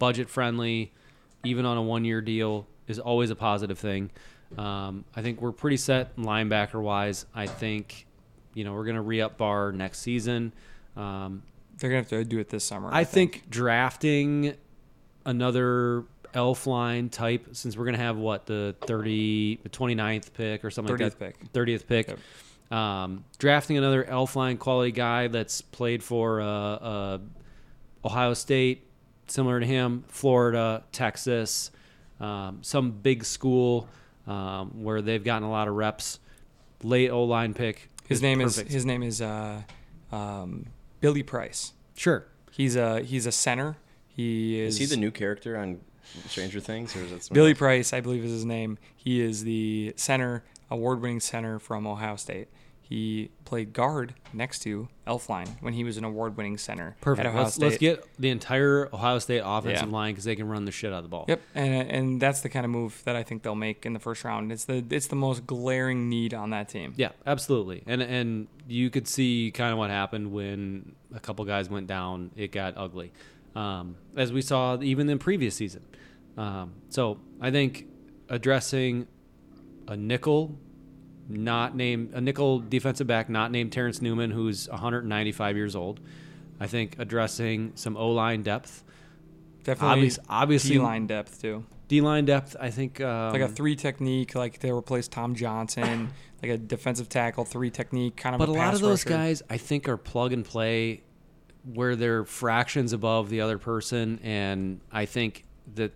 budget friendly, even on a one-year deal, is always a positive thing. Um, I think we're pretty set linebacker-wise. I think, you know, we're going to re-up Barr next season. Um, They're going to have to do it this summer. I, I think. think drafting another elf line type, since we're going to have, what, the thirty, the twenty-ninth pick or something like that. thirtieth pick. thirtieth pick. Yep. Um, drafting another elf line quality guy that's played for uh, uh, Ohio State, similar to him, Florida, Texas, um, some big school um, where they've gotten a lot of reps. Late O-line pick. His name perfect. is his name is uh, um, Billy Price. Sure. He's a he's a center. He is. Is he the new character on Stranger Things, or is it Billy Price? I believe is his name. He is the center, award-winning center from Ohio State. He played guard next to Elfline when he was an award-winning center Perfect. at Ohio Let's, State. let's get the entire Ohio State offensive Yeah. line because they can run the shit out of the ball. Yep, and and that's the kind of move that I think they'll make in the first round. It's the it's the most glaring need on that team. Yeah, absolutely. And and you could see kind of what happened when a couple guys went down. It got ugly, um, as we saw even in previous season. Um, so I think addressing a nickel, not named a nickel defensive back, not named Terrence Newman, who's one hundred ninety-five years old. I think addressing some O-line depth, Definitely, Obvious- obviously- D-line depth too. D-line depth. I think um, Like a three technique, like they replaced Tom Johnson, like a defensive tackle three technique, kind of. But a, a lot pass of those rusher. guys, I think, are plug and play, where they're fractions above the other person, and I think that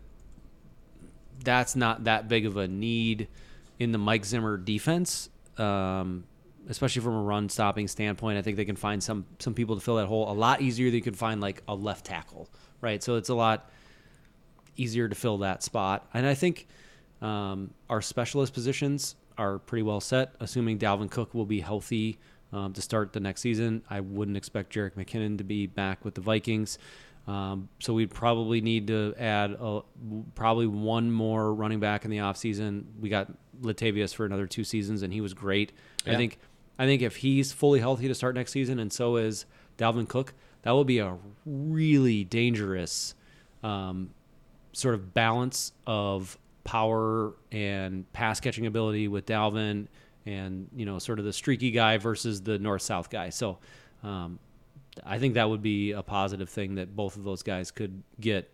that's not that big of a need in the Mike Zimmer defense, um, especially from a run stopping standpoint. I think they can find some some people to fill that hole a lot easier than you can find like a left tackle, right? So it's a lot easier to fill that spot, and I think um, our specialist positions are pretty well set, assuming Dalvin Cook will be healthy um, to start the next season. I wouldn't expect Jerick McKinnon to be back with the Vikings. Um, so we'd probably need to add a, probably one more running back in the offseason. We got Latavius for another two seasons, and he was great. Yeah. I think I think if he's fully healthy to start next season, and so is Dalvin Cook, that will be a really dangerous um, sort of balance of power and pass catching ability with Dalvin, and you know, sort of the streaky guy versus the north-south guy. So um, I think that would be a positive thing, that both of those guys could get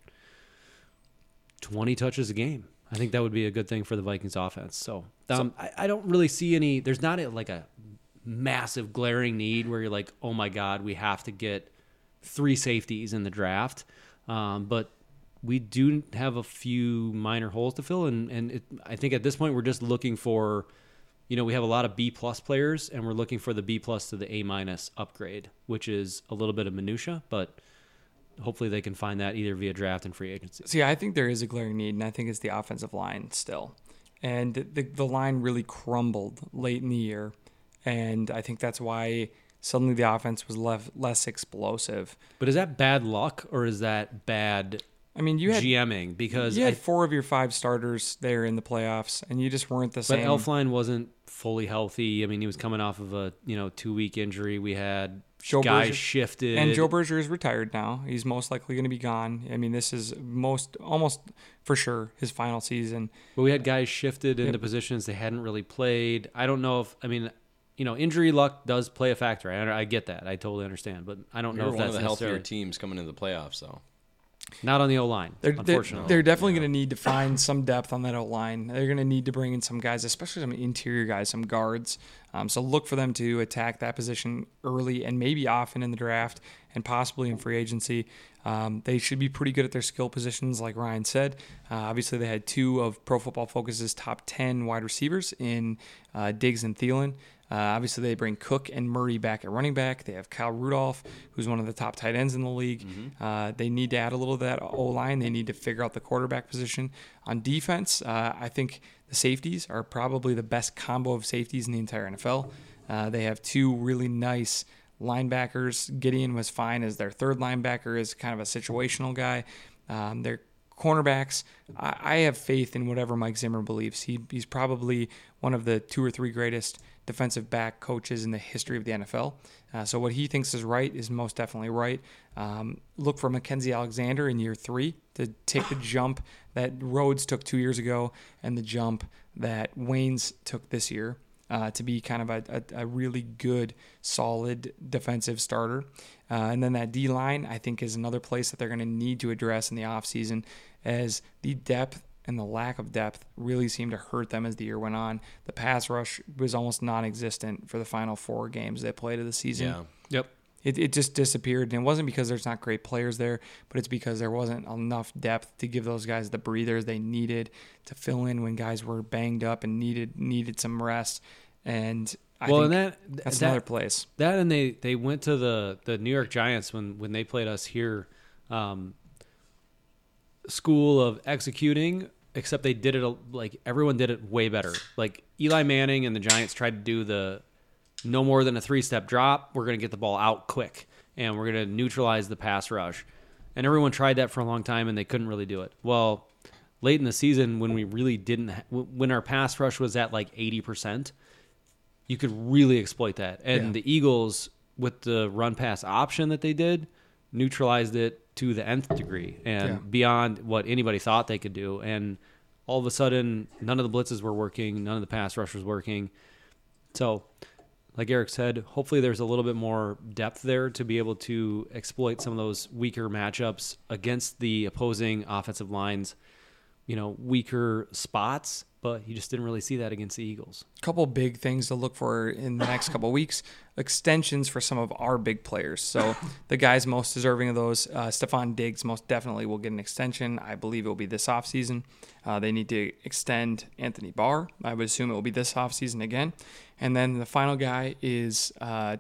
twenty touches a game. I think that would be a good thing for the Vikings offense. So, um, so I, I don't really see any, there's not a, like a massive glaring need where you're like, oh my God, we have to get three safeties in the draft. Um, but we do have a few minor holes to fill. And, and it, I think at this point, we're just looking for, you know, we have a lot of B plus players, and we're looking for the B plus to the A minus upgrade, which is a little bit of minutia, but hopefully they can find that either via draft and free agency. See, I think there is a glaring need, and I think it's the offensive line still. And the the line really crumbled late in the year, and I think that's why suddenly the offense was left less explosive. But is that bad luck, or is that bad I mean, you had GMing? Because you had I, four of your five starters there in the playoffs, and you just weren't the but same. Elfline wasn't fully healthy. I mean, he was coming off of a you know two week injury. We had Joe guys Berger- shifted, And Joe Berger is retired now. He's most likely going to be gone. I mean, this is most almost for sure his final season. But we had guys shifted into Yep. positions they hadn't really played. I don't know if I mean, you know, injury luck does play a factor. I, I get that. I totally understand. But I don't We know were if one that's of the healthier necessarily teams coming into the playoffs, though. not on the O line. They're, they're, Unfortunately, they're definitely going to need to find some depth on that O line. They're going to need to bring in some guys, especially some interior guys, some guards. Um, so look for them to attack that position early and maybe often in the draft and possibly in free agency. Um, they should be pretty good at their skill positions, like Ryan said. Uh, obviously, they had two of Pro Football Focus's top ten wide receivers in uh, Diggs and Thielen. Uh, obviously, they bring Cook and Murray back at running back. They have Kyle Rudolph, who's one of the top tight ends in the league. Mm-hmm. Uh, they need to add a little of that O-line. They need to figure out the quarterback position. On defense, uh, I think the safeties are probably the best combo of safeties in the entire N F L. Uh, they have two really nice linebackers. Gideon was fine as their third linebacker, is kind of a situational guy. Um, their cornerbacks, I, I have faith in whatever Mike Zimmer believes. He, he's probably one of the two or three greatest defensive back coaches in the history of the N F L. Uh, so what he thinks is right is most definitely right. Um, look for Mackenzie Alexander in year three to take the jump that Rhodes took two years ago and the jump that Waynes took this year. Uh, to be kind of a, a, a really good, solid defensive starter. Uh, and then that D-line, I think, is another place that they're going to need to address in the offseason, as the depth and the lack of depth really seemed to hurt them as the year went on. The pass rush was almost non-existent for the final four games they played of the season. Yeah. Yep. It, it just disappeared, and it wasn't because there's not great players there, but it's because there wasn't enough depth to give those guys the breathers they needed to fill in when guys were banged up and needed needed some rest. And I well, think and that, that's that, another place. That and they, they went to the, the New York Giants when, when they played us here. Um, school of executing, except they did it a, like everyone did it way better. Like Eli Manning and the Giants tried to do the no more than a three-step drop. We're going to get the ball out quick, and we're going to neutralize the pass rush. And everyone tried that for a long time, and they couldn't really do it. Well, late in the season, when we really didn't, ha- when our pass rush was at like eighty percent, you could really exploit that. And Yeah. the Eagles, with the run-pass option that they did, neutralized it to the nth degree and Yeah. beyond what anybody thought they could do. And all of a sudden, none of the blitzes were working. None of the pass rush was working. So, like Eric said, hopefully there's a little bit more depth there to be able to exploit some of those weaker matchups against the opposing offensive lines, you know, weaker spots. But you just didn't really see that against the Eagles. Couple big things to look for in the next couple of weeks. Extensions for some of our big players. So the guys most deserving of those, uh, Stephon Diggs most definitely will get an extension. I believe it will be this offseason. Uh, they need to extend Anthony Barr. I would assume it will be this offseason again. And then the final guy is uh,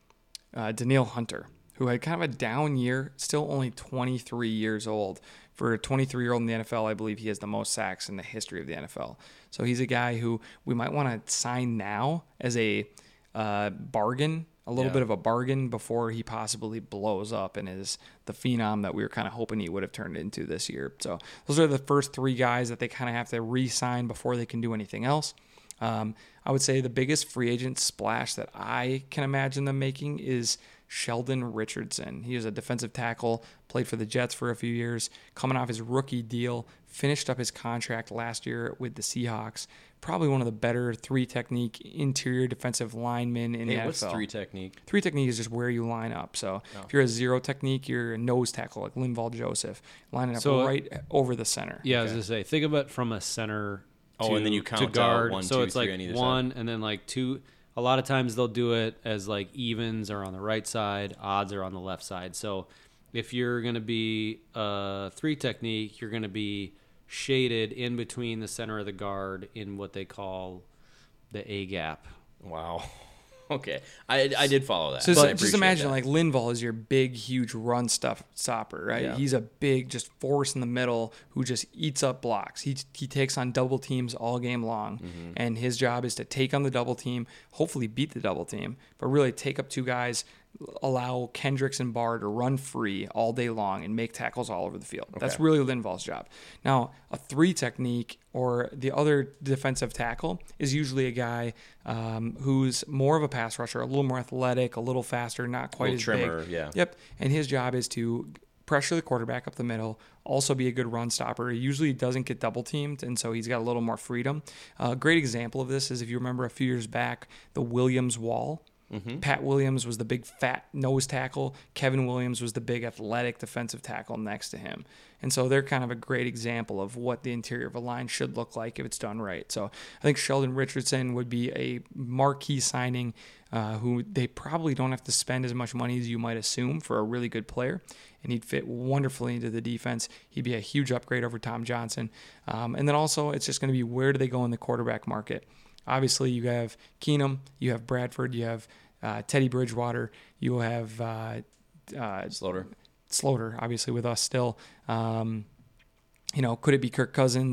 uh, Danielle Hunter, who had kind of a down year, still only twenty-three years old. For a twenty-three-year-old in the N F L, I believe he has the most sacks in the history of the N F L. So he's a guy who we might want to sign now as a uh, bargain, a little Yeah. bit of a bargain before he possibly blows up and is the phenom that we were kind of hoping he would have turned into this year. So those are the first three guys that they kind of have to re-sign before they can do anything else. Um, I would say the biggest free agent splash that I can imagine them making is Sheldon Richardson. He was a defensive tackle, played for the Jets for a few years, coming off his rookie deal, finished up his contract last year with the Seahawks. Probably one of the better three-technique interior defensive linemen in Hey, the what's N F L. three technique? Three technique is just where you line up. So Oh. if you're a zero technique, you're a nose tackle like Linval Joseph, lining up So, right over the center. Yeah, I was Okay. going to say, think of it from a center Oh, to, and then you to count out guard. one, so two, it's three like on either one and then like two. A lot of times they'll do it as like evens are on the right side, odds are on the left side. So if you're going to be a three technique, you're going to be shaded in between the center of the guard in what they call the A gap. Wow. Okay. I I did follow that. So I just, appreciate just imagine that. like Linval is your big, huge run stuff stopper, right? Yeah. He's a big, just force in the middle who just eats up blocks. He he takes on double teams all game long, Mm-hmm. and his job is to take on the double team, hopefully beat the double team, but really take up two guys, allow Kendricks and Barr to run free all day long and make tackles all over the field. That's Okay. really Linval's job. Now, a three technique or the other defensive tackle is usually a guy um, who's more of a pass rusher, a little more athletic, a little faster, not quite Little as trimmer, big. yeah. Yep. And his job is to pressure the quarterback up the middle, also be a good run stopper. He usually doesn't get double teamed, and so he's got a little more freedom. A great example of this is if you remember a few years back, the Williams wall. Mm-hmm. Pat Williams was the big fat nose tackle. Kevin Williams was the big athletic defensive tackle next to him. And so they're kind of a great example of what the interior of a line should look like if it's done right. So I think Sheldon Richardson would be a marquee signing uh, who they probably don't have to spend as much money as you might assume for a really good player. And he'd fit wonderfully into the defense. He'd be a huge upgrade over Tom Johnson. Um, and then also it's just going to be where do they go in the quarterback market? Obviously, you have Keenum, you have Bradford, you have uh, Teddy Bridgewater, you have uh, uh, Slaughter. Slaughter, obviously with us still. Um, you know, could it be Kirk Cousins?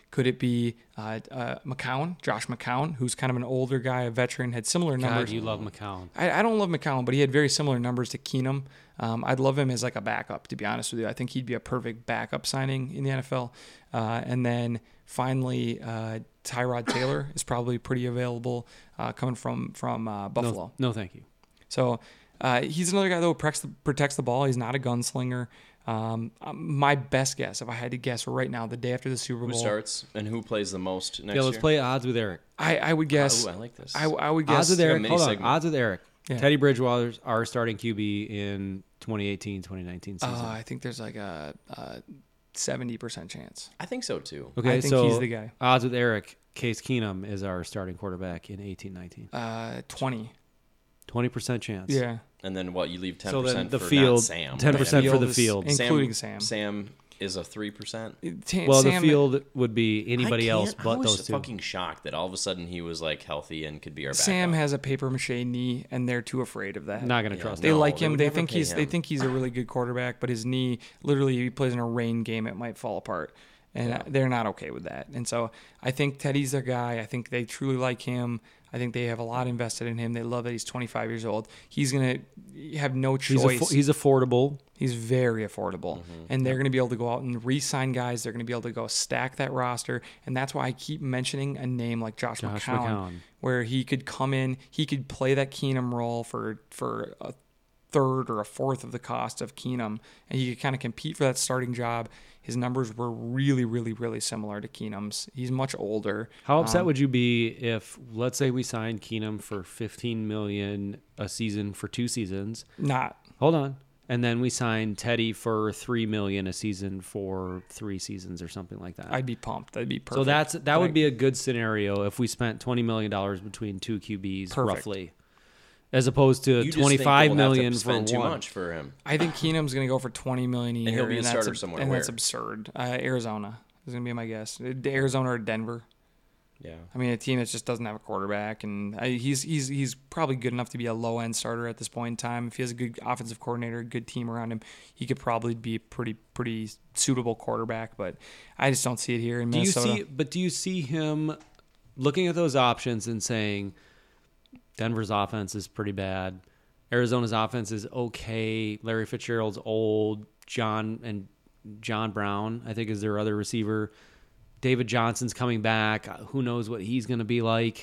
Could it be uh, uh, McCown, Josh McCown, who's kind of an older guy, a veteran, had similar numbers? God, you love McCown. I, I don't love McCown, but he had very similar numbers to Keenum. Um, I'd love him as like a backup, to be honest with you. I think he'd be a perfect backup signing in the N F L. Uh, and then finally, uh, Tyrod Taylor is probably pretty available uh, coming from from uh, Buffalo. No, no, thank you. So uh, he's another guy that protects the, protects the ball. He's not a gunslinger. Um, my best guess, if I had to guess right now, the day after the Super Bowl, Who starts and who plays the most next Yeah, let's year? play odds with Eric. I, I would guess. Oh, I like this. I, I would guess. Odds with like a Eric. mini Hold on. segment. Odds with Eric. Yeah. Teddy Bridgewater's our starting Q B in twenty eighteen twenty nineteen season. Uh, I think there's like a, a seventy percent chance. I think so too. okay, I think so he's the guy. odds with Eric. Case Keenum is our starting quarterback in eighteen nineteen. Uh, twenty. twenty percent chance. Yeah. And then what? You leave ten So percent then the for field, not Sam. ten percent for Field the is field. in- including Sam. Sam is a three percent. Ta- Well, Sam- the field would be anybody else I but was those two. fucking shocked that all of a sudden he was like healthy and could be our backup. Sam has a paper mache knee, and they're too afraid of that. Not gonna Yeah, trust They him. No, like they him. would They never think pay he's. They him. think he's a really good quarterback, but his knee, literally, he plays in a rain game, it might fall apart, and Yeah. they're not okay with that. And so I think Teddy's their guy. I think they truly like him. I think they have a lot invested in him. They love that he's twenty-five years old. He's gonna have no He's, choice. affo- he's affordable. He's very affordable. Mm-hmm. And they're going to be able to go out and re-sign guys. They're going to be able to go stack that roster. And that's why I keep mentioning a name like Josh, Josh McCown, McCown. where he could come in, he could play that Keenum role for, for a third or a fourth of the cost of Keenum. And he could kind of compete for that starting job. His numbers were really, really, really similar to Keenum's. He's much older. How upset Um, would you be if, let's say, we signed Keenum for fifteen million dollars a season for two seasons? Not. Hold on. And then we signed Teddy for three million dollars a season for three seasons or something like that. I'd be pumped. That'd be perfect. so that's that But would I- be a good scenario if we spent twenty million dollars between two Q Bs Perfect. roughly, as opposed to You just think twenty-five we'll have to million for spend too one. much for him. I think Keenum's going to go for twenty million dollars a year. he'll be a that's starter ab- somewhere. And that's Where? absurd. Uh, Arizona is going to be my guess. Arizona or Denver. Yeah. I mean, a team that just doesn't have a quarterback, and I, he's he's he's probably good enough to be a low end starter at this point in time. If he has a good offensive coordinator, a good team around him, he could probably be a pretty pretty suitable quarterback. But I just don't see it here in Do you Minnesota. see? But do you see him looking at those options and saying, Denver's offense is pretty bad, Arizona's offense is okay, Larry Fitzgerald's old, John and John Brown, I think, is their other receiver. David Johnson's coming back. Who knows what he's going to be like?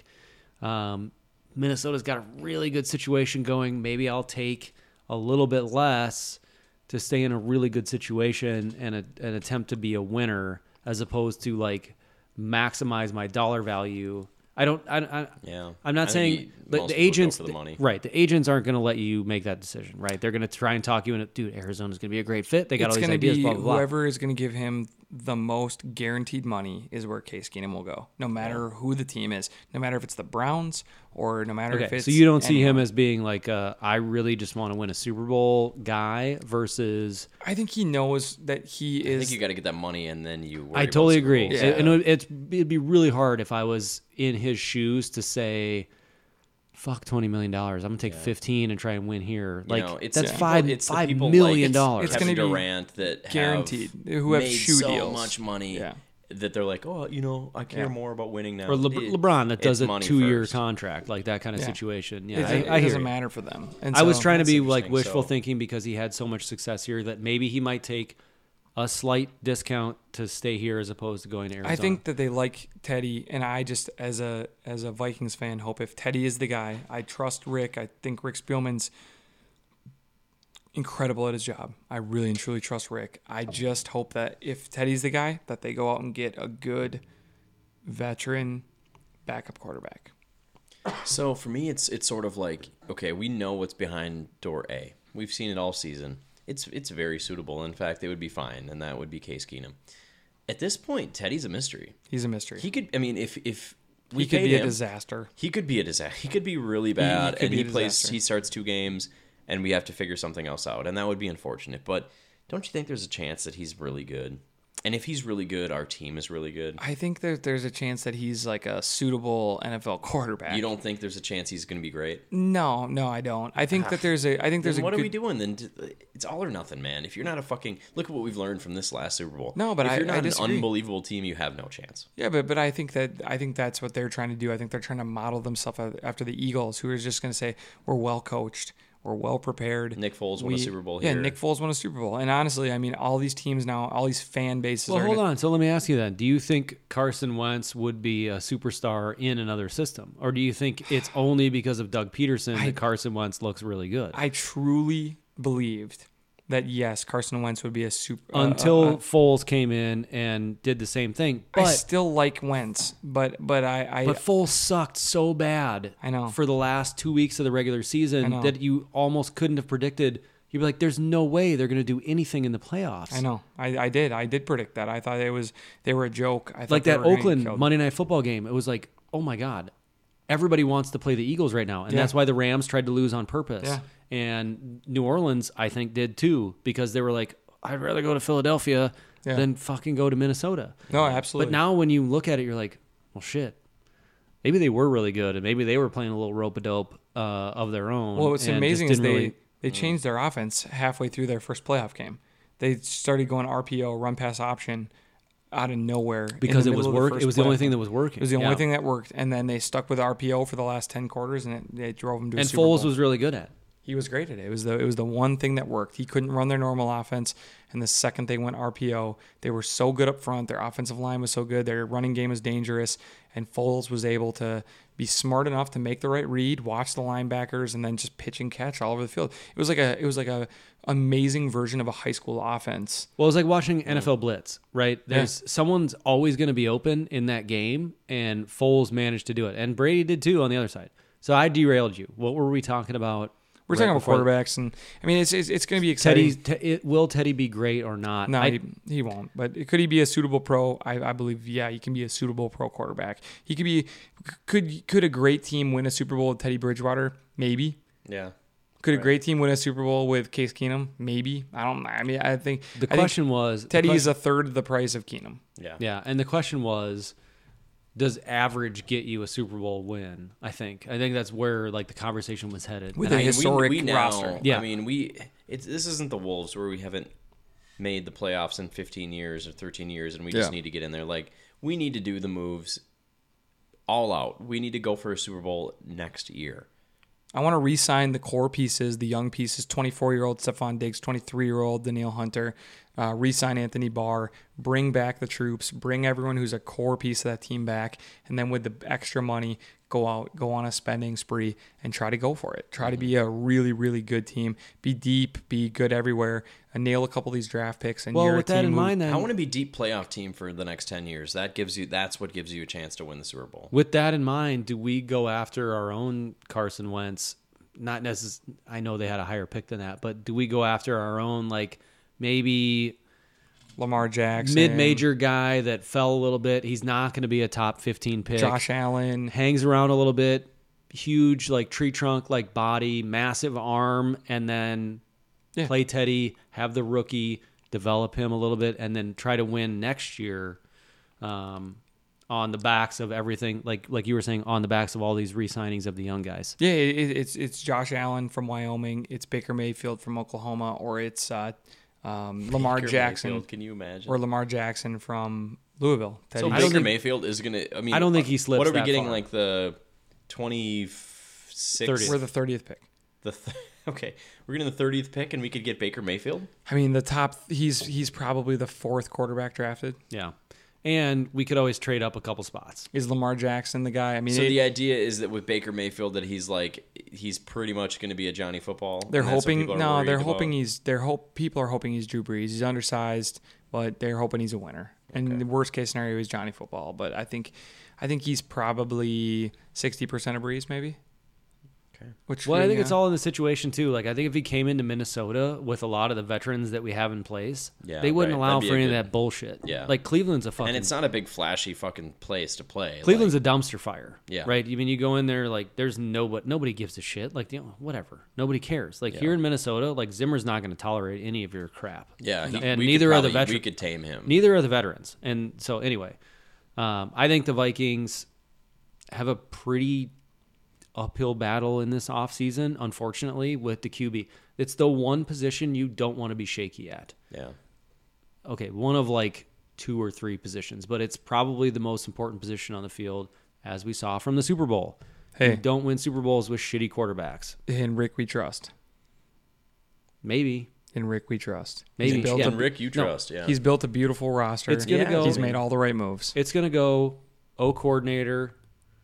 Um, Minnesota's got a really good situation going. Maybe I'll take a little bit less to stay in a really good situation and, a, and attempt to be a winner, as opposed to like maximize my dollar value. I don't. I, I, Yeah. I'm not I think saying he- the, most the people go agents, for the money. right? The agents aren't going to let you make that decision, right? They're going to try and talk you into, dude, Arizona's going to be a great fit. They got it's all these going to ideas, be blah blah blah. whoever is going to give him the most guaranteed money is where Case Keenum will go, no matter who the team is, no matter if it's the Browns or no matter if Okay, it's so you don't see him anyone. as being like, a, I really just want to win a Super Bowl guy versus. I think he knows that he I is. think you got to get that money and then you. Worry I about totally Super agree. Bowls. Yeah. And it, it's it'd be really hard if I was in his shoes to say, "Fuck twenty million dollars. I'm gonna take Yeah. fifteen and try and win here." You Like know, it's that's the five people- it's the five people million like dollars. It's Kevin gonna be Durant that have guaranteed, who have made shoe so deals. much money Yeah. that they're like, oh, you know, I care Yeah. more about winning now. Or Le- It- LeBron that does it's a money two-year first. contract, like that kind of Yeah. situation. Yeah, It, I, it I hear doesn't you. matter for them. And I was so- trying to That's be like interesting, wishful so- thinking because he had so much success here that maybe he might take a slight discount to stay here as opposed to going to Arizona. I think that they like Teddy, and I just, as a as a Vikings fan, hope if Teddy is the guy, I trust Rick. I think Rick Spielman's incredible at his job. I really and truly trust Rick. I just hope that if Teddy's the guy, that they go out and get a good veteran backup quarterback. So for me, it's it's sort of like, okay, we know what's behind door A. We've seen it all season. It's it's very suitable. In fact, they would be fine, and that would be Case Keenum. At this point, Teddy's a mystery. He's a mystery. He could, I mean, if if we he could paid be a him, disaster. he could be a disaster. He could be really bad, could and be he a plays. disaster. He starts two games, and we have to figure something else out, and that would be unfortunate. But don't you think there's a chance that he's really good? And if he's really good, our team is really good. I think that there's a chance that he's like a suitable N F L quarterback. You don't think there's a chance he's going to be great? No, no, I don't. I think that there's a. I think there's Then a. what good, are we doing? Then it's all or nothing, man. If you're not a fucking look at what we've learned from this last Super Bowl. No, but if I- you're not I an disagree. unbelievable team, you have no chance. Yeah, but but I think that I think that's what they're trying to do. I think they're trying to model themselves after the Eagles, who are just going to say we're well coached, we're well prepared. Nick Foles won a Super Bowl Yeah, here. Nick Foles won a Super Bowl, and honestly, I mean, all these teams now, all these fan bases. Well, are hold gonna, on. So let me ask you then. Do you think Carson Wentz would be a superstar in another system? Or do you think it's only because of Doug Peterson I- that Carson Wentz looks really good? I truly believed that yes, Carson Wentz would be a super uh, Until uh, uh, Foles came in and did the same thing. But, I still like Wentz, but but I, I but Foles sucked so bad I know. for the last two weeks of the regular I season know. that you almost couldn't have predicted. You'd be like, there's no way they're going to do anything in the playoffs. I know. I, I did. I did predict that. I thought it was they were a joke. I thought Like they that were gonna get Oakland killed. Monday Night Football game. It was like, oh my God. Everybody wants to play the Eagles right now. And Yeah. that's why the Rams tried to lose on purpose. Yeah. And New Orleans, I think, did too, because they were like, I'd rather go to Philadelphia Yeah. than fucking go to Minnesota. No, absolutely. But now when you look at it, you're like, well, shit. Maybe they were really good, and maybe they were playing a little rope-a-dope uh, of their own. Well, what's and amazing just is didn't they, really- they changed their offense halfway through their first playoff game. They started going R P O, run pass option, out of nowhere in because the it was middle of the work. first It was the only playoff thing that game. was working. It was the only Yeah. thing that worked, and then they stuck with R P O for the last ten quarters, and it, it drove them to a And Super Foles Bowl. was really good at. He was great at it. It was the it was the one thing that worked. He couldn't run their normal offense, and the second they went R P O, they were so good up front. Their offensive line was so good. Their running game was dangerous, and Foles was able to be smart enough to make the right read, watch the linebackers, and then just pitch and catch all over the field. It was like a it was like a amazing version of a high school offense. Well, it's like watching N F L Blitz, right? There's someone's always going to be open in that game, and Foles managed to do it, and Brady did too on the other side. So I derailed you. What were we talking about? We're right talking about before- quarterbacks, and I mean it's it's, it's going to be exciting. Teddy's. Te- it, will Teddy be great or not? No, I, he, he won't. But could he be a suitable pro? I, I believe, yeah, he can be a suitable pro quarterback. He could be. Could could a great team win a Super Bowl with Teddy Bridgewater? Maybe. Yeah. Could a Right. great team win a Super Bowl with Case Keenum? Maybe. I don't. I mean, I think the I think question was the Teddy is question- a third the price of Keenum. Yeah. Yeah, and the question was, does average get you a Super Bowl win? I think. I think that's where like the conversation was headed. With And a I- I mean, historic we, we now, roster. Yeah. I mean, we it's this isn't the Wolves where we haven't made the playoffs in fifteen years or thirteen years, and we just Yeah. need to get in there. Like we need to do the moves all out. We need to go for a Super Bowl next year. I want to re-sign the core pieces, the young pieces, twenty-four-year-old Stephon Diggs, twenty-three-year-old Daniil Hunter, uh, re-sign Anthony Barr, bring back the troops, bring everyone who's a core piece of that team back, and then with the extra money, go out, go on a spending spree and try to go for it. Try to be a really, really good team. Be deep, be good everywhere, and nail a couple of these draft picks. And well, you're with a that team in who- mind, then I want to be deep playoff team for the next ten years. That gives you that's what gives you a chance to win the Super Bowl. with that in mind, do we go after our own Carson Wentz? Not necessarily. I know they had a higher pick than that, but do we go after our own like maybe Lamar Jackson, mid-major guy that fell a little bit? He's not going to be a top fifteen pick. Josh Allen. Hangs around a little bit, huge like tree trunk like body, massive arm, and then Yeah. play Teddy, have the rookie, develop him a little bit, and then try to win next year um, on the backs of everything, like like you were saying, on the backs of all these re-signings of the young guys. Yeah, it, it's it's Josh Allen from Wyoming, it's Baker Mayfield from Oklahoma, or it's uh, um, Lamar Baker Jackson, Mayfield, can you imagine? or Lamar Jackson from Louisville. so Teddy I Baker don't think- Mayfield is gonna. I mean, I don't think he slips What are we that getting? far. Like the twenty-six, thirtieth. We're the thirtieth pick. The th- okay, we're getting the thirtieth pick, and we could get Baker Mayfield. I mean, the top. He's he's probably the fourth quarterback drafted. Yeah, and we could always trade up a couple spots. Is Lamar Jackson the guy? I mean, So it- the idea is that with Baker Mayfield, that he's like he's pretty much going to be a Johnny Football. they're and that's what hoping. people are No, worried they're about. hoping he's. They're hope people are hoping he's Drew Brees. He's undersized, but they're hoping he's a winner. And Okay. the worst case scenario is Johnny Football. But I think, I think he's probably sixty percent of Brees, maybe. Okay. Which Well, I think yeah. it's all in the situation too. Like, I think if he came into Minnesota with a lot of the veterans that we have in place, Yeah, they wouldn't right. allow That'd be for a any good- of that bullshit. Yeah. Like, Cleveland's a fucking. And it's not a big flashy fucking place to play. Cleveland's like, a dumpster fire. Yeah. Right. I mean, you go in there, like, there's nobody. Nobody gives a shit. Like, you know, whatever. Nobody cares. Like Yeah. here in Minnesota, like Zimmer's not going to tolerate any of your crap. yeah, he, and we neither could are the probably- veterans. We could tame him. Neither are the veterans. And so, anyway, um, I think the Vikings have a pretty uphill battle in this offseason, unfortunately, with the Q B. It's the one position you don't want to be shaky at. Yeah. Okay, one of like two or three positions, but it's probably the most important position on the field, as we saw from the Super Bowl. Hey. You don't win Super Bowls with shitty quarterbacks. In Rick we trust. Maybe. In Rick we trust. Maybe. He's built, Yeah. a, And Rick, you No, trust, yeah. he's built a beautiful roster. It's gonna Yeah, go. He's made all the right moves. It's going to go O coordinator,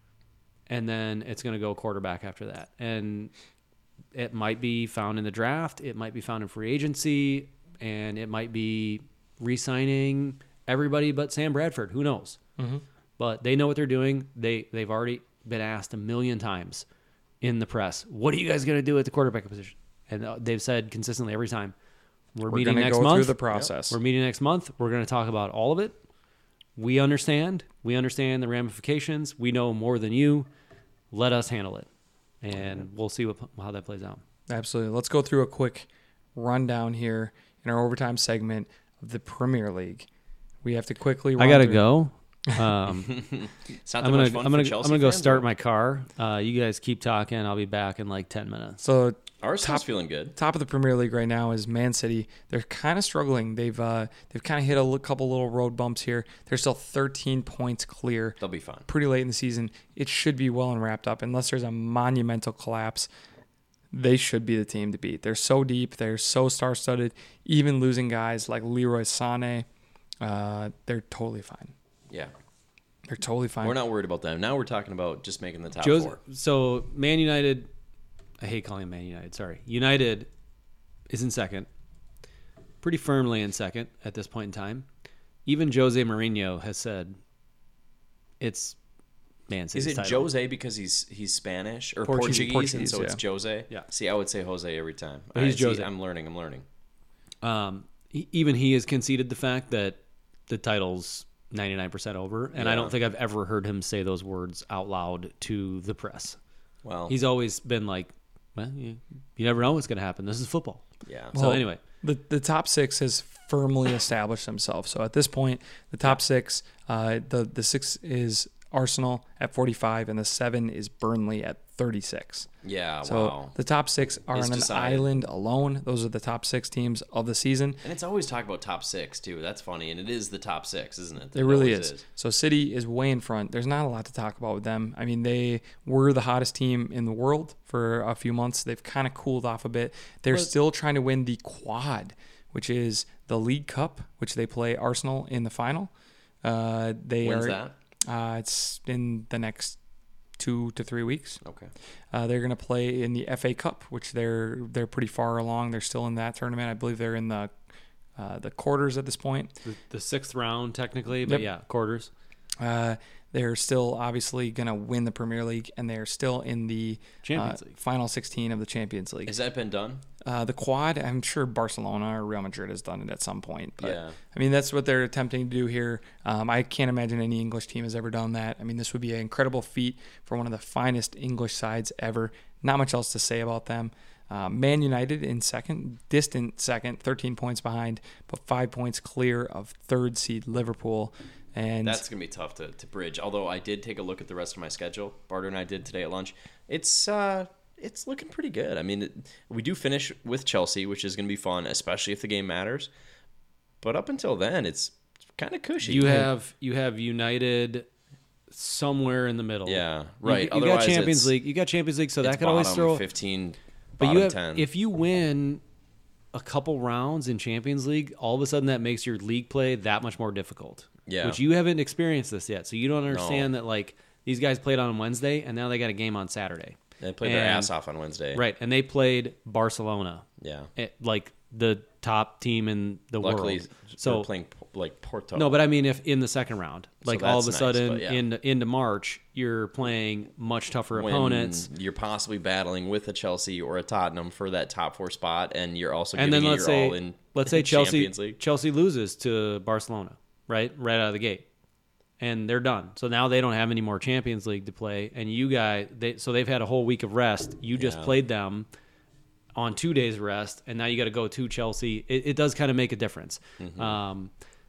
and then it's going to go quarterback after that. And it might be found in the draft. It might be found in free agency, and it might be re-signing everybody but Sam Bradford. Who knows? Mm-hmm. But they know what they're doing. They they've already been asked a million times in the press, "What are you guys going to do at the quarterback position?" And uh, they've said consistently every time, "We're, We're meeting going to next go month. through the process. We're meeting next month. We're going to talk about all of it. We understand. We understand the ramifications. We know more than you. Let us handle it, and we'll see what, how that plays out." Absolutely. Let's go through a quick rundown here in our overtime segment of the Premier League. We have to quickly run I gotta through- go. Um, It's not that I'm gonna much fun I'm for gonna Chelsea I'm gonna go fans, start or- my car. Uh, you guys keep talking. I'll be back in like ten minutes. So Arsenal's top- feeling good. top of the Premier League right now is Man City. They're kind of struggling. They've uh, they've kind of hit a li- couple little road bumps here. They're still thirteen points clear. They'll be fine. Pretty late in the season. It should be well and wrapped up. Unless there's a monumental collapse, they should be the team to beat. They're so deep. They're so star-studded. Even losing guys like Leroy Sané, uh, they're totally fine. Yeah. They're totally fine. We're not worried about them. Now we're talking about just making the top Jose- four. so Man United, I hate calling them Man United. Sorry, United is in second, pretty firmly in second at this point in time. Even Jose Mourinho has said it's Man City's Is it title. Jose because he's he's Spanish or Portuguese, Portuguese, and Portuguese, so it's yeah. Jose? Yeah. See, I would say Jose every time. But he's I- see, Jose. I'm learning. I'm learning. Um, he, even he has conceded the fact that the title's ninety-nine percent over, and I Yeah. don't think I've ever heard him say those words out loud to the press. Well, He's always been like, well, you, you never know what's going to happen. This is football. yeah. So Well, anyway, The the top six has firmly established themselves. So at this point, the top six, uh, the the six is Arsenal at forty-five, and the seven is Burnley at thirty-six. Yeah. So Wow. the top six are It's on an decided. island alone. Those are the top six teams of the season. And it's always talk about top six too. That's funny, and it is the top six, isn't it? It really always is. So City is way in front. There's not a lot to talk about with them. I mean, they were the hottest team in the world for a few months. They've kind of cooled off a bit. They're Well- still trying to win the quad, which is the League Cup, which they play Arsenal in the final. Uh, they When's are. that? Uh, it's in the next two to three weeks. Okay. Uh, they're going to play in the F A Cup, which they're they're pretty far along. They're still in that tournament. I believe they're in the uh, the quarters at this point. the, the sixth round technically, but Yep. yeah, quarters. Uh, they're still obviously going to win the Premier League, and they're still in the Champions uh, League. final sixteen of the Champions League. Has that been done? Uh, the quad, I'm sure Barcelona or Real Madrid has done it at some point. But, Yeah. I mean, that's what they're attempting to do here. Um, I can't imagine any English team has ever done that. I mean, this would be an incredible feat for one of the finest English sides ever. Not much else to say about them. Uh, Man United in second, distant second, thirteen points behind, but five points clear of third seed Liverpool. And That's gonna be tough to, to bridge. Although I did take a look at the rest of my schedule. Barter and I did today at lunch. It's uh, it's looking pretty good. I mean, it, we do finish with Chelsea, which is gonna be fun, especially if the game matters. But up until then, it's kind of cushy. You have you have United somewhere in the middle. Yeah, You- right. You, got Otherwise, Champions it's- League. You got Champions League, so that it's could always bottom throw. fifteen, But bottom you have, ten. if you win a couple rounds in Champions League, all of a sudden that makes your league play that much more difficult. Yeah. Which you haven't experienced this yet, so you don't understand No. that like these guys played on Wednesday and now they got a game on Saturday. They played their And- ass off on Wednesday. Right, and they played Barcelona. Yeah. It, like the top team in the Luckily, world. so So playing like Porto. no, but I mean, if in the second round, So like all of a that's nice, sudden but yeah. into into March, you're playing much tougher when opponents. you're possibly battling with a Chelsea or a Tottenham for that top four spot, and you're also And giving then it let's your say all in let's say Chelsea Champions League. Chelsea loses to Barcelona, right? Right out of the gate. And they're done. So now they don't have any more Champions League to play. And you guys, they, so they've had a whole week of rest. You just Yeah. played them on two days rest, and now you got to go to Chelsea. It, it does kind of make a difference. Mm-hmm. Um,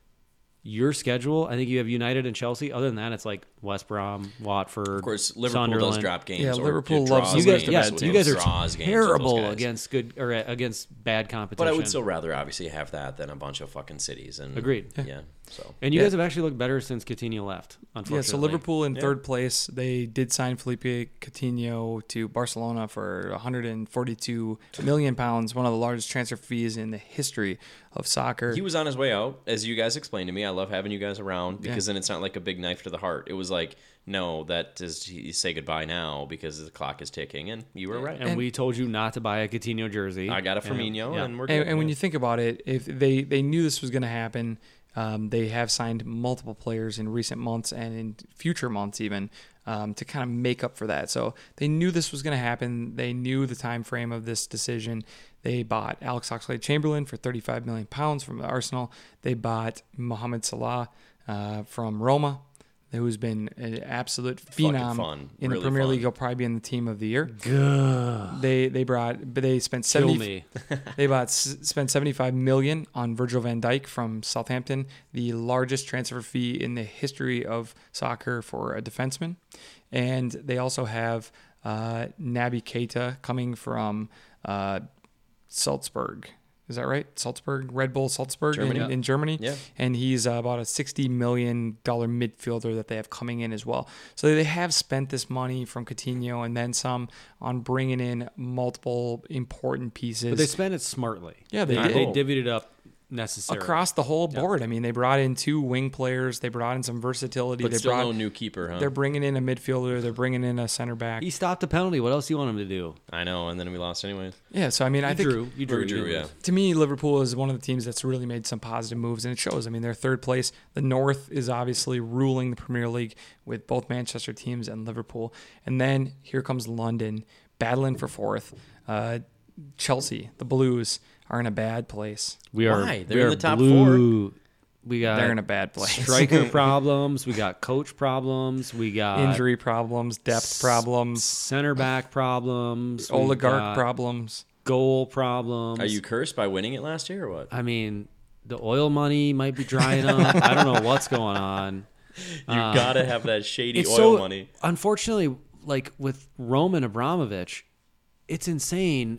your schedule, I think you have United and Chelsea. Other than that, it's like West Brom, Watford, Of course, Liverpool Sunderland. does drop games. Yeah, or Liverpool it loves draws You guys, games yeah, with you guys are draws games with those terrible guys. against good or uh, against bad competition. But I would still rather obviously have that than a bunch of fucking cities. And Agreed. Yeah. So And you Yeah. guys have actually looked better since Coutinho left. Unfortunately, Yeah, so Liverpool in Yeah. third place. They did sign Felipe Coutinho to Barcelona for one hundred forty-two million pounds, one of the largest transfer fees in the history of soccer. he was on his way out, as you guys explained to me. I love having you guys around because Yeah. then it's not like a big knife to the heart. It was like, no, that is you say goodbye now because the clock is ticking, and you were right. and, And- we told you not to buy a Coutinho jersey. I got a And- Firmino, yeah. and we're good. And, and when yeah. you think about it, if they, they knew this was going to happen, um, they have signed multiple players in recent months and in future months even um, to kind of make up for that. So they knew this was going to happen. They knew the time frame of this decision. They bought Alex Oxlade-Chamberlain for thirty-five million pounds from Arsenal. They bought Mohamed Salah uh, from Roma, who's been an absolute phenom fun. in Really the Premier fun. League. He'll probably be in the team of the year. Ugh. They they brought, but they spent Kill seventy. me. They bought spent seventy-five million on Virgil van Dijk from Southampton, the largest transfer fee in the history of soccer for a defenseman. And they also have uh, Naby Keita coming from uh, Salzburg. Is that right? Salzburg, Red Bull Salzburg Germany. in, in Germany. Yeah. And he's uh, about a sixty million dollars midfielder that they have coming in as well. So they have spent this money from Coutinho and then some on bringing in multiple important pieces. But they spent it smartly. Yeah, they they, did. they divvied it up necessarily. across the whole board. I mean, they brought in two wing players. They brought in some versatility. but they still brought, no new keeper, huh? They're bringing in a midfielder. They're bringing in a center back. He stopped a penalty. What else do you want him to do? I know, and then we lost anyways. Yeah, so I mean, I You think drew. You drew. We drew, you yeah. lose. to me, Liverpool is one of the teams that's really made some positive moves, and it shows. I mean, they're third place. The North is obviously ruling the Premier League with both Manchester teams and Liverpool. And then here comes London, battling for fourth. Uh, Chelsea, the Blues, are in a bad place. We are. Why? They're we in are the top blue. We got They're in a bad place. striker problems. We got coach problems. We got Injury problems, depth problems, center back problems. we oligarch got problems. goal problems. Are you cursed by winning it last year or what? I mean, the oil money might be drying up. I don't know what's going on. You gotta have that shady It's oil so money. unfortunately, like with Roman Abramovich, it's insane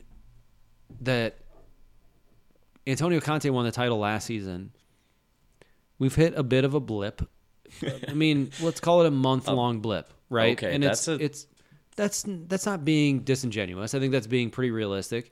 that Antonio Conte won the title last season. We've hit a bit of a blip. I mean, let's call it a month-long blip, right? okay, and that's it's a- it's that's that's not being disingenuous. I think that's being pretty realistic.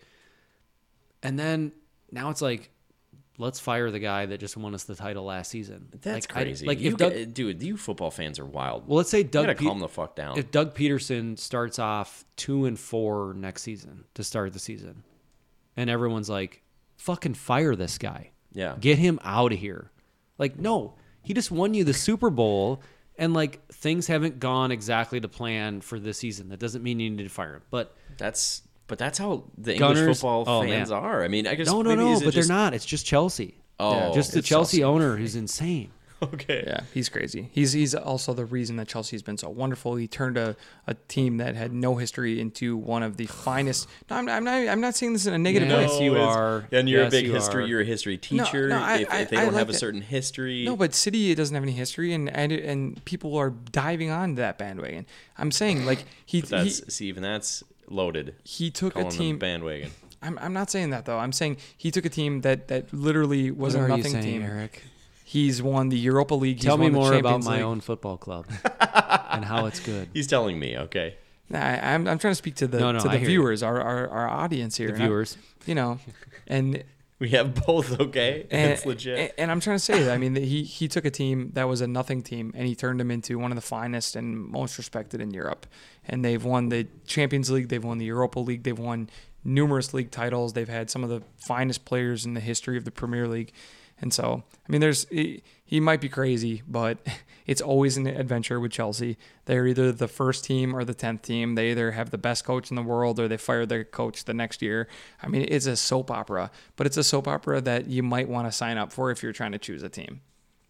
And then now it's like, let's fire the guy that just won us the title last season. That's like, I- crazy. like you if Doug, g- dude, you football fans are wild. well, let's say you Doug gotta Pe- calm the fuck down. if Doug Peterson starts off two and four next season to start the season, and everyone's like, fucking fire this guy. yeah. Get him out of here. Like, no, he just won you the Super Bowl, and like things haven't gone exactly to plan for this season. That doesn't mean you need to fire him. But That's but that's how the Gunners- English football oh, fans man. are. I mean, I guess no, no, maybe no, is it but just, they're not. It's just Chelsea. Oh, just the it's Chelsea, Chelsea. owner who's insane. Okay. Yeah, he's crazy. He's he's also the reason that Chelsea's been so wonderful. He turned a, a team that had no history into one of the finest. No, I'm, I'm not. I'm not saying this in a negative Yeah. way. Yes, you it's- are. And you're Yes, a big you history. are. You're a history teacher. no, I- if, I- if they I don't like have a that. certain history, No, but City doesn't have any history, and and and people are diving on that bandwagon. I'm saying like he but that's he, see, even that's loaded. he took Calling a them team. bandwagon. I'm I'm not saying that though. I'm saying he took a team that that literally was What a are you nothing saying, team. Eric? He's won the Europa League. He's Tell me won the more about Champions my League. own football club and how it's good. He's telling me, okay. Nah, I, I'm I'm trying to speak to the No, no, to I the hear you. viewers, our, our our audience here. The And I- viewers. you know, and We have both, okay? and, it's legit. and, and I'm trying to say that I mean that he he took a team that was a nothing team and he turned them into one of the finest and most respected in Europe. And they've won the Champions League, they've won the Europa League, they've won numerous league titles. They've had some of the finest players in the history of the Premier League. And so, I mean, there's he, he might be crazy, but it's always an adventure with Chelsea. They're either the first team or the tenth team. They either have the best coach in the world or they fire their coach the next year. I mean, it's a soap opera, but it's a soap opera that you might want to sign up for if you're trying to choose a team.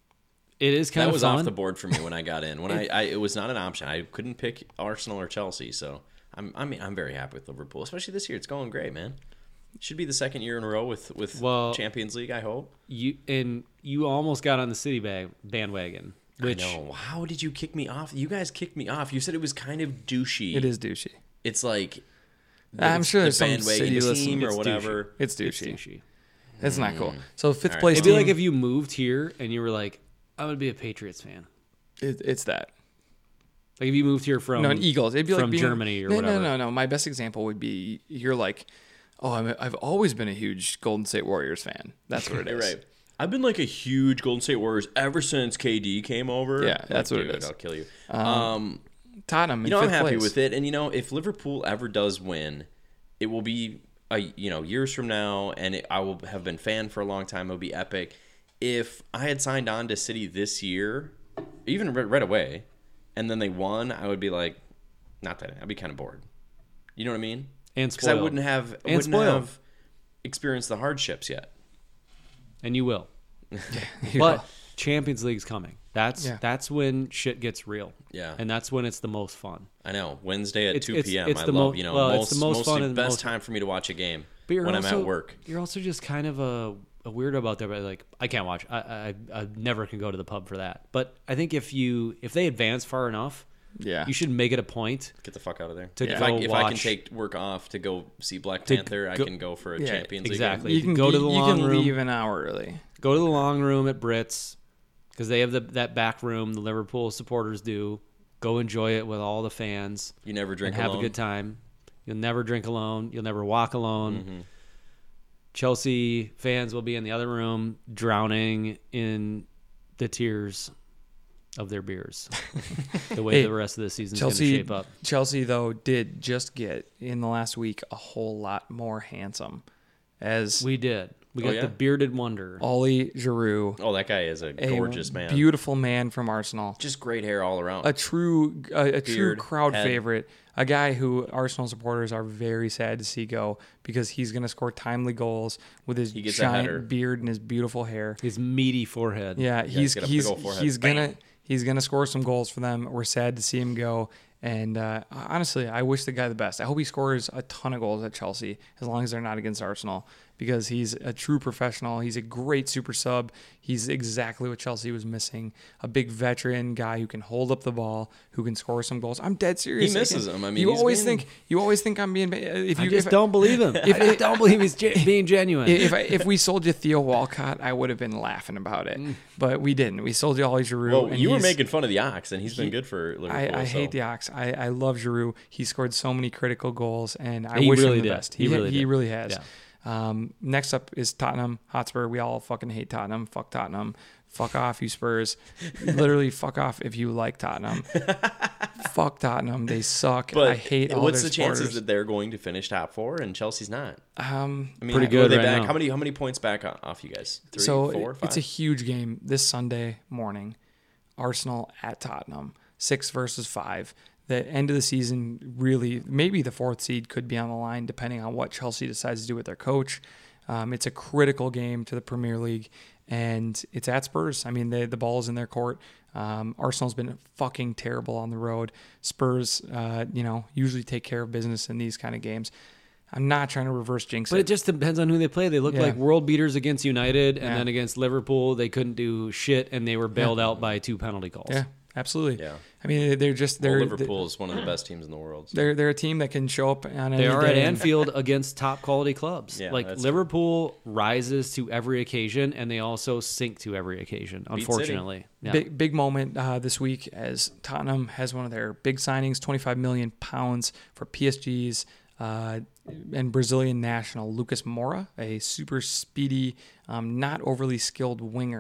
It is kind that of was fun. off the board for me when I got in. When I, I, it was not an option. I couldn't pick Arsenal or Chelsea, so I'm, I mean, I'm very happy with Liverpool, especially this year. It's going great, man. Should be the second year in a row with with Well, Champions League, I hope. You and you almost got on the City bag, bandwagon. Which I know. How did you kick me off? You guys kicked me off. You said it was kind of douchey. It is douchey. It's like I'm it's sure the there's some bandwagon city team listening. or It's whatever. douchey. It's douchey. It's douchey. It's not cool. So fifth All right, place It'd team. be like if you moved here and you were like, I would be a Patriots fan. it, it's that. Like if you moved here from No, an Eagles. It'd be like from being, Germany or no, whatever. No, no, no. My best example would be you're like, oh, I'm, I've always been a huge Golden State Warriors fan. That's what it is. You're right. I've been like a huge Golden State Warriors ever since K D came over. Yeah, that's Like, what it dude, is. I'll kill you. Um, Um, Tottenham. you in know, I'm fifth happy place. with it. And you know, if Liverpool ever does win, it will be a, you know years from now, and it, I will have been fan for a long time. It'll be epic. If I had signed on to City this year, even right, right away, and then they won, I would be like, not that I'd be kind of bored. You know what I mean? And Because I spoiled. wouldn't have And wouldn't spoiled. have experienced the hardships yet. And you will. You But will. Champions League's coming. That's Yeah. that's when shit gets real. Yeah. And that's when it's the most fun. I know. Wednesday at It's- two it's- p.m. it's I the love, mo- you know, well, it's most, the most most fun the and best most- time for me to watch a game But you're when also, I'm at work. You're also just kind of a, a weirdo about that. But like, I can't watch. I, I I never can go to the pub for that. But I think if you if they advance far enough, Yeah. you should make it a point. Get the fuck out of there. To if, go I, if I can watch- take work off to go see Black To Panther, I go- can go for a Yeah, Champions League exactly. game. You can Go to the you long can room. leave an hour early. Go to the long room at Brits because they have the that back room. The Liverpool supporters do. Go enjoy it with all the fans. You never drink and have alone. a good time. You'll never drink alone. You'll never walk alone. Mm-hmm. Chelsea fans will be in the other room drowning in the tears of their beers. The way Hey, the rest of the season's going to Chelsea, shape up. Chelsea though did just get in the last week a whole lot more handsome, as We did. We Oh, got yeah? the bearded wonder. Ollie Giroud, Oh, that guy is a a gorgeous man. beautiful man from Arsenal, Just great hair all around. a true a, a true Beard, crowd head. favorite, a guy who Arsenal supporters are very sad to see go because he's going to score timely goals with his He gets a header. giant beard and his beautiful hair. His meaty forehead. Yeah, he's got a big he's old forehead. he's gonna Bam. he's gonna score some goals for them. We're sad to see him go. And uh, honestly, I wish the guy the best. I hope he scores a ton of goals at Chelsea, as long as they're not against Arsenal, because he's a true professional. He's a great super sub. He's exactly what Chelsea was missing. A big veteran guy who can hold up the ball, who can score some goals. I'm dead serious. He misses I can- them. I mean, you he's always been- think you always think I'm being. If you I just if, don't believe him. I just don't believe he's ge- being genuine. if I, if we sold you Theo Walcott, I would have been laughing about it, but we didn't. We sold you Ollie Giroud. well, and you were he's- making fun of the Ox, and he's been good for Liverpool. I, I so. hate the Ox. I, I love Giroud. He scored so many critical goals, and I He wish really him the did. best. He really he did. really has. Yeah. Um, next up is Tottenham Hotspur. We all fucking hate Tottenham. Fuck Tottenham. Fuck off, you Spurs. Literally, fuck off if you like Tottenham. Fuck Tottenham. They suck. But I hate all what's their the chances supporters. that they're going to finish top four and Chelsea's not? Um, I mean, Pretty who are good they right back? now. How many how many points back o- off you guys? Three, so four, five? it's a huge game this Sunday morning. Arsenal at Tottenham, six versus five. The end of the season, really, maybe the fourth seed could be on the line depending on what Chelsea decides to do with their coach. Um, it's a critical game to the Premier League, and it's at Spurs. I mean, they, the ball's in their court. Um, Arsenal's been fucking terrible on the road. Spurs, uh, you know, usually take care of business in these kind of games. I'm not trying to reverse jinx But it. it just depends on who they play. They look Yeah. like world beaters against United, and Yeah. then against Liverpool, they couldn't do shit, and they were bailed out by two penalty calls. Yeah, absolutely. Yeah. I mean, they're just Well, they're Liverpool is one of the best teams in the world. so. they're they're a team that can show up on any They are day at and- Anfield against top quality clubs. Yeah, like that's Liverpool rises to every occasion, and they also sink to every occasion. City. Unfortunately, yeah. Big big moment uh, this week as Tottenham has one of their big signings, twenty-five million pounds for P S G's uh, and Brazilian national Lucas Moura, a super speedy, um, not overly skilled winger.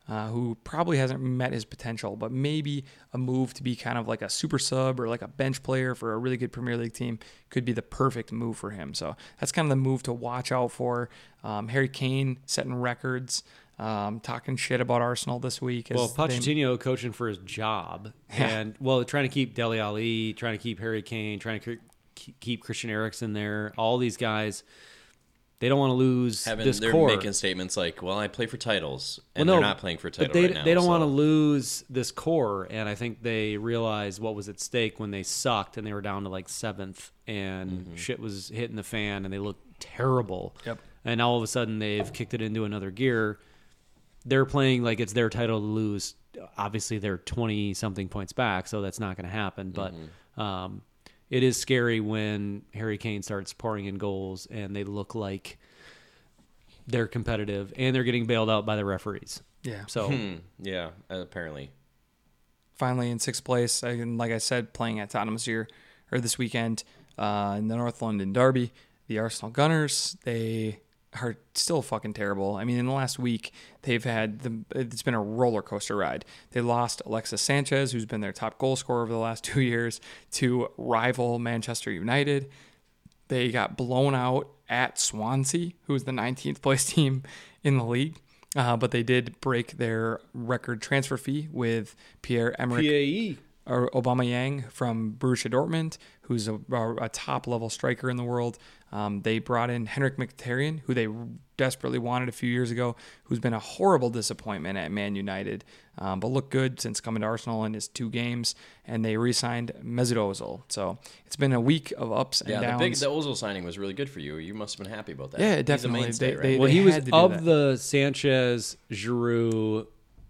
uh, who probably hasn't met his potential, but maybe a move to be kind of like a super sub or like a bench player for a really good Premier League team could be the perfect move for him. So that's kind of the move to watch out for. Um, Harry Kane setting records, um, talking shit about Arsenal this week. As Well, they- Pochettino coaching for his job, Yeah. and well, trying to keep Dele Alli, trying to keep Harry Kane, trying to ke- keep Christian Eriksen there. All these guys, they don't want to lose Having, this they're core. making statements like, well, I play for titles, and Well, no, they're not playing for But title they, right now. they don't so. want to lose this core, and I think they realized what was at stake when they sucked and they were down to like seventh, and Mm-hmm. shit was hitting the fan, and they looked terrible. Yep. And all of a sudden, they've kicked it into another gear. They're playing like it's their title to lose. Obviously, they're twenty something points back, so that's not going to happen. But Mm-hmm. um, it is scary when Harry Kane starts pouring in goals, and they look like they're competitive, and they're getting bailed out by the referees. yeah. So. Hmm, yeah, apparently. Finally in sixth place, and like I said, playing at Tottenham this year or this weekend uh, in the North London Derby, the Arsenal Gunners, they are still fucking terrible. I mean, in the last week, they've had the it's been a roller coaster ride. They lost Alexis Sanchez, who's been their top goal scorer over the last two years, to rival Manchester United. They got blown out at Swansea, who's the nineteenth place team in the league. Uh, but they did break their record transfer fee with Pierre-Emerick P A E. or Aubameyang from Borussia Dortmund, who's a, a top-level striker in the world. Um, they brought in Henrik Mkhitaryan, who they desperately wanted a few years ago, who's been a horrible disappointment at Man United, um, but looked good since coming to Arsenal in his two games. And they re-signed Mesut Ozil. So it's been a week of ups and Yeah, the downs. big the Ozil signing was really good for you. You must have been happy about that. Yeah, He's a definitely. mainstay, They- right? they- Well, he was had to do of that. the Sanchez, Giroud,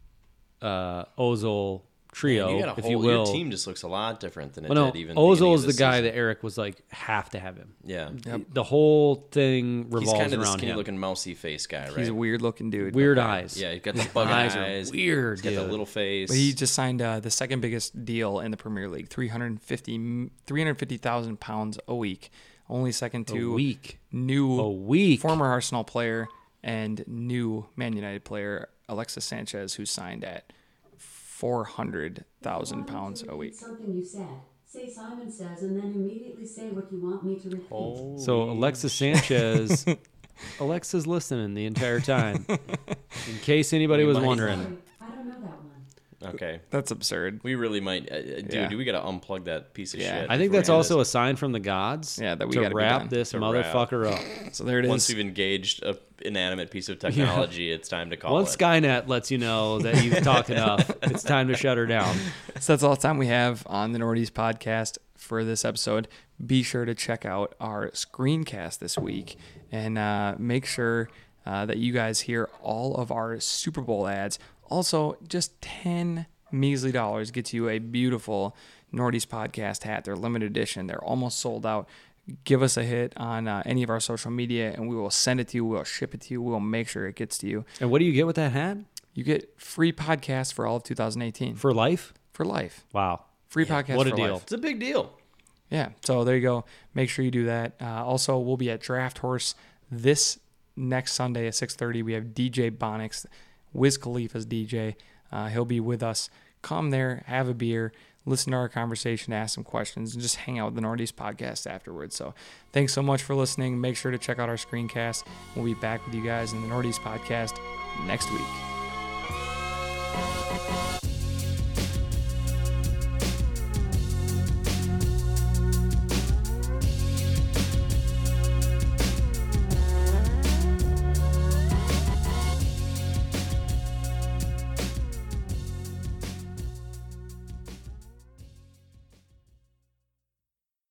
uh, Ozil trio, Man, you got a if whole, you will. Your team just looks a lot different than it well, no, did even. beginning Ozil of is the this guy season. that Eric was like, have to have him. Yeah, Yep. The whole thing revolves he's kind of the around him. skinny-looking, mousy face guy, right? He's a weird-looking dude. Weird Okay. eyes. Yeah, he's got the bug eyes eyes. are weird, He's got the dude. little face. But he just signed uh, the second biggest deal in the Premier League, three hundred fifty thousand pounds a week. Only second A to week. new A week. former Arsenal player and new Man United player Alexis Sanchez, who signed at four hundred thousand pounds a week. Something you said. Say Simon says, and then immediately say what you want me to repeat. So Alexis Sanchez, Alexa's listening the entire time. In case anybody We was might- wondering. Sorry, I don't know that one. Okay, That's absurd. we really might, uh, uh, dude. Yeah. We got to unplug that piece of Yeah. shit. I think before that's we end also this. a sign from the gods Yeah, that we to gotta be wrap done. this To wrap. motherfucker up. So there it Once is. we've engaged a inanimate piece of technology, it's time to call Once it. Skynet lets you know that you've talked enough, it's time to shut her down. So that's all the time we have on the Northeast podcast for this episode. Be sure to check out our screencast this week and uh, make sure uh, that you guys hear all of our Super Bowl ads. Also, just ten measly dollars gets you a beautiful Northeast podcast hat. They're limited edition. They're almost sold out. Give us a hit on uh, any of our social media and we will send it to you. We'll ship it to you. We'll make sure it gets to you. And what do you get with that hat? You get free podcasts for all of two thousand eighteen For life? for life. Wow. Free podcast what a for deal. life. It's a big deal. Yeah, so there you go. Make sure you do that. Uh, also, we'll be at Draft Horse this next Sunday at six thirty. We have D J Bonix, Wiz Khalifa's D J. Uh, he'll be with us. Come there, have a beer, listen to our conversation, ask some questions, and just hang out with the Northeast podcast afterwards. So thanks so much for listening. Make sure to check out our screencast. We'll be back with you guys in the Northeast podcast next week.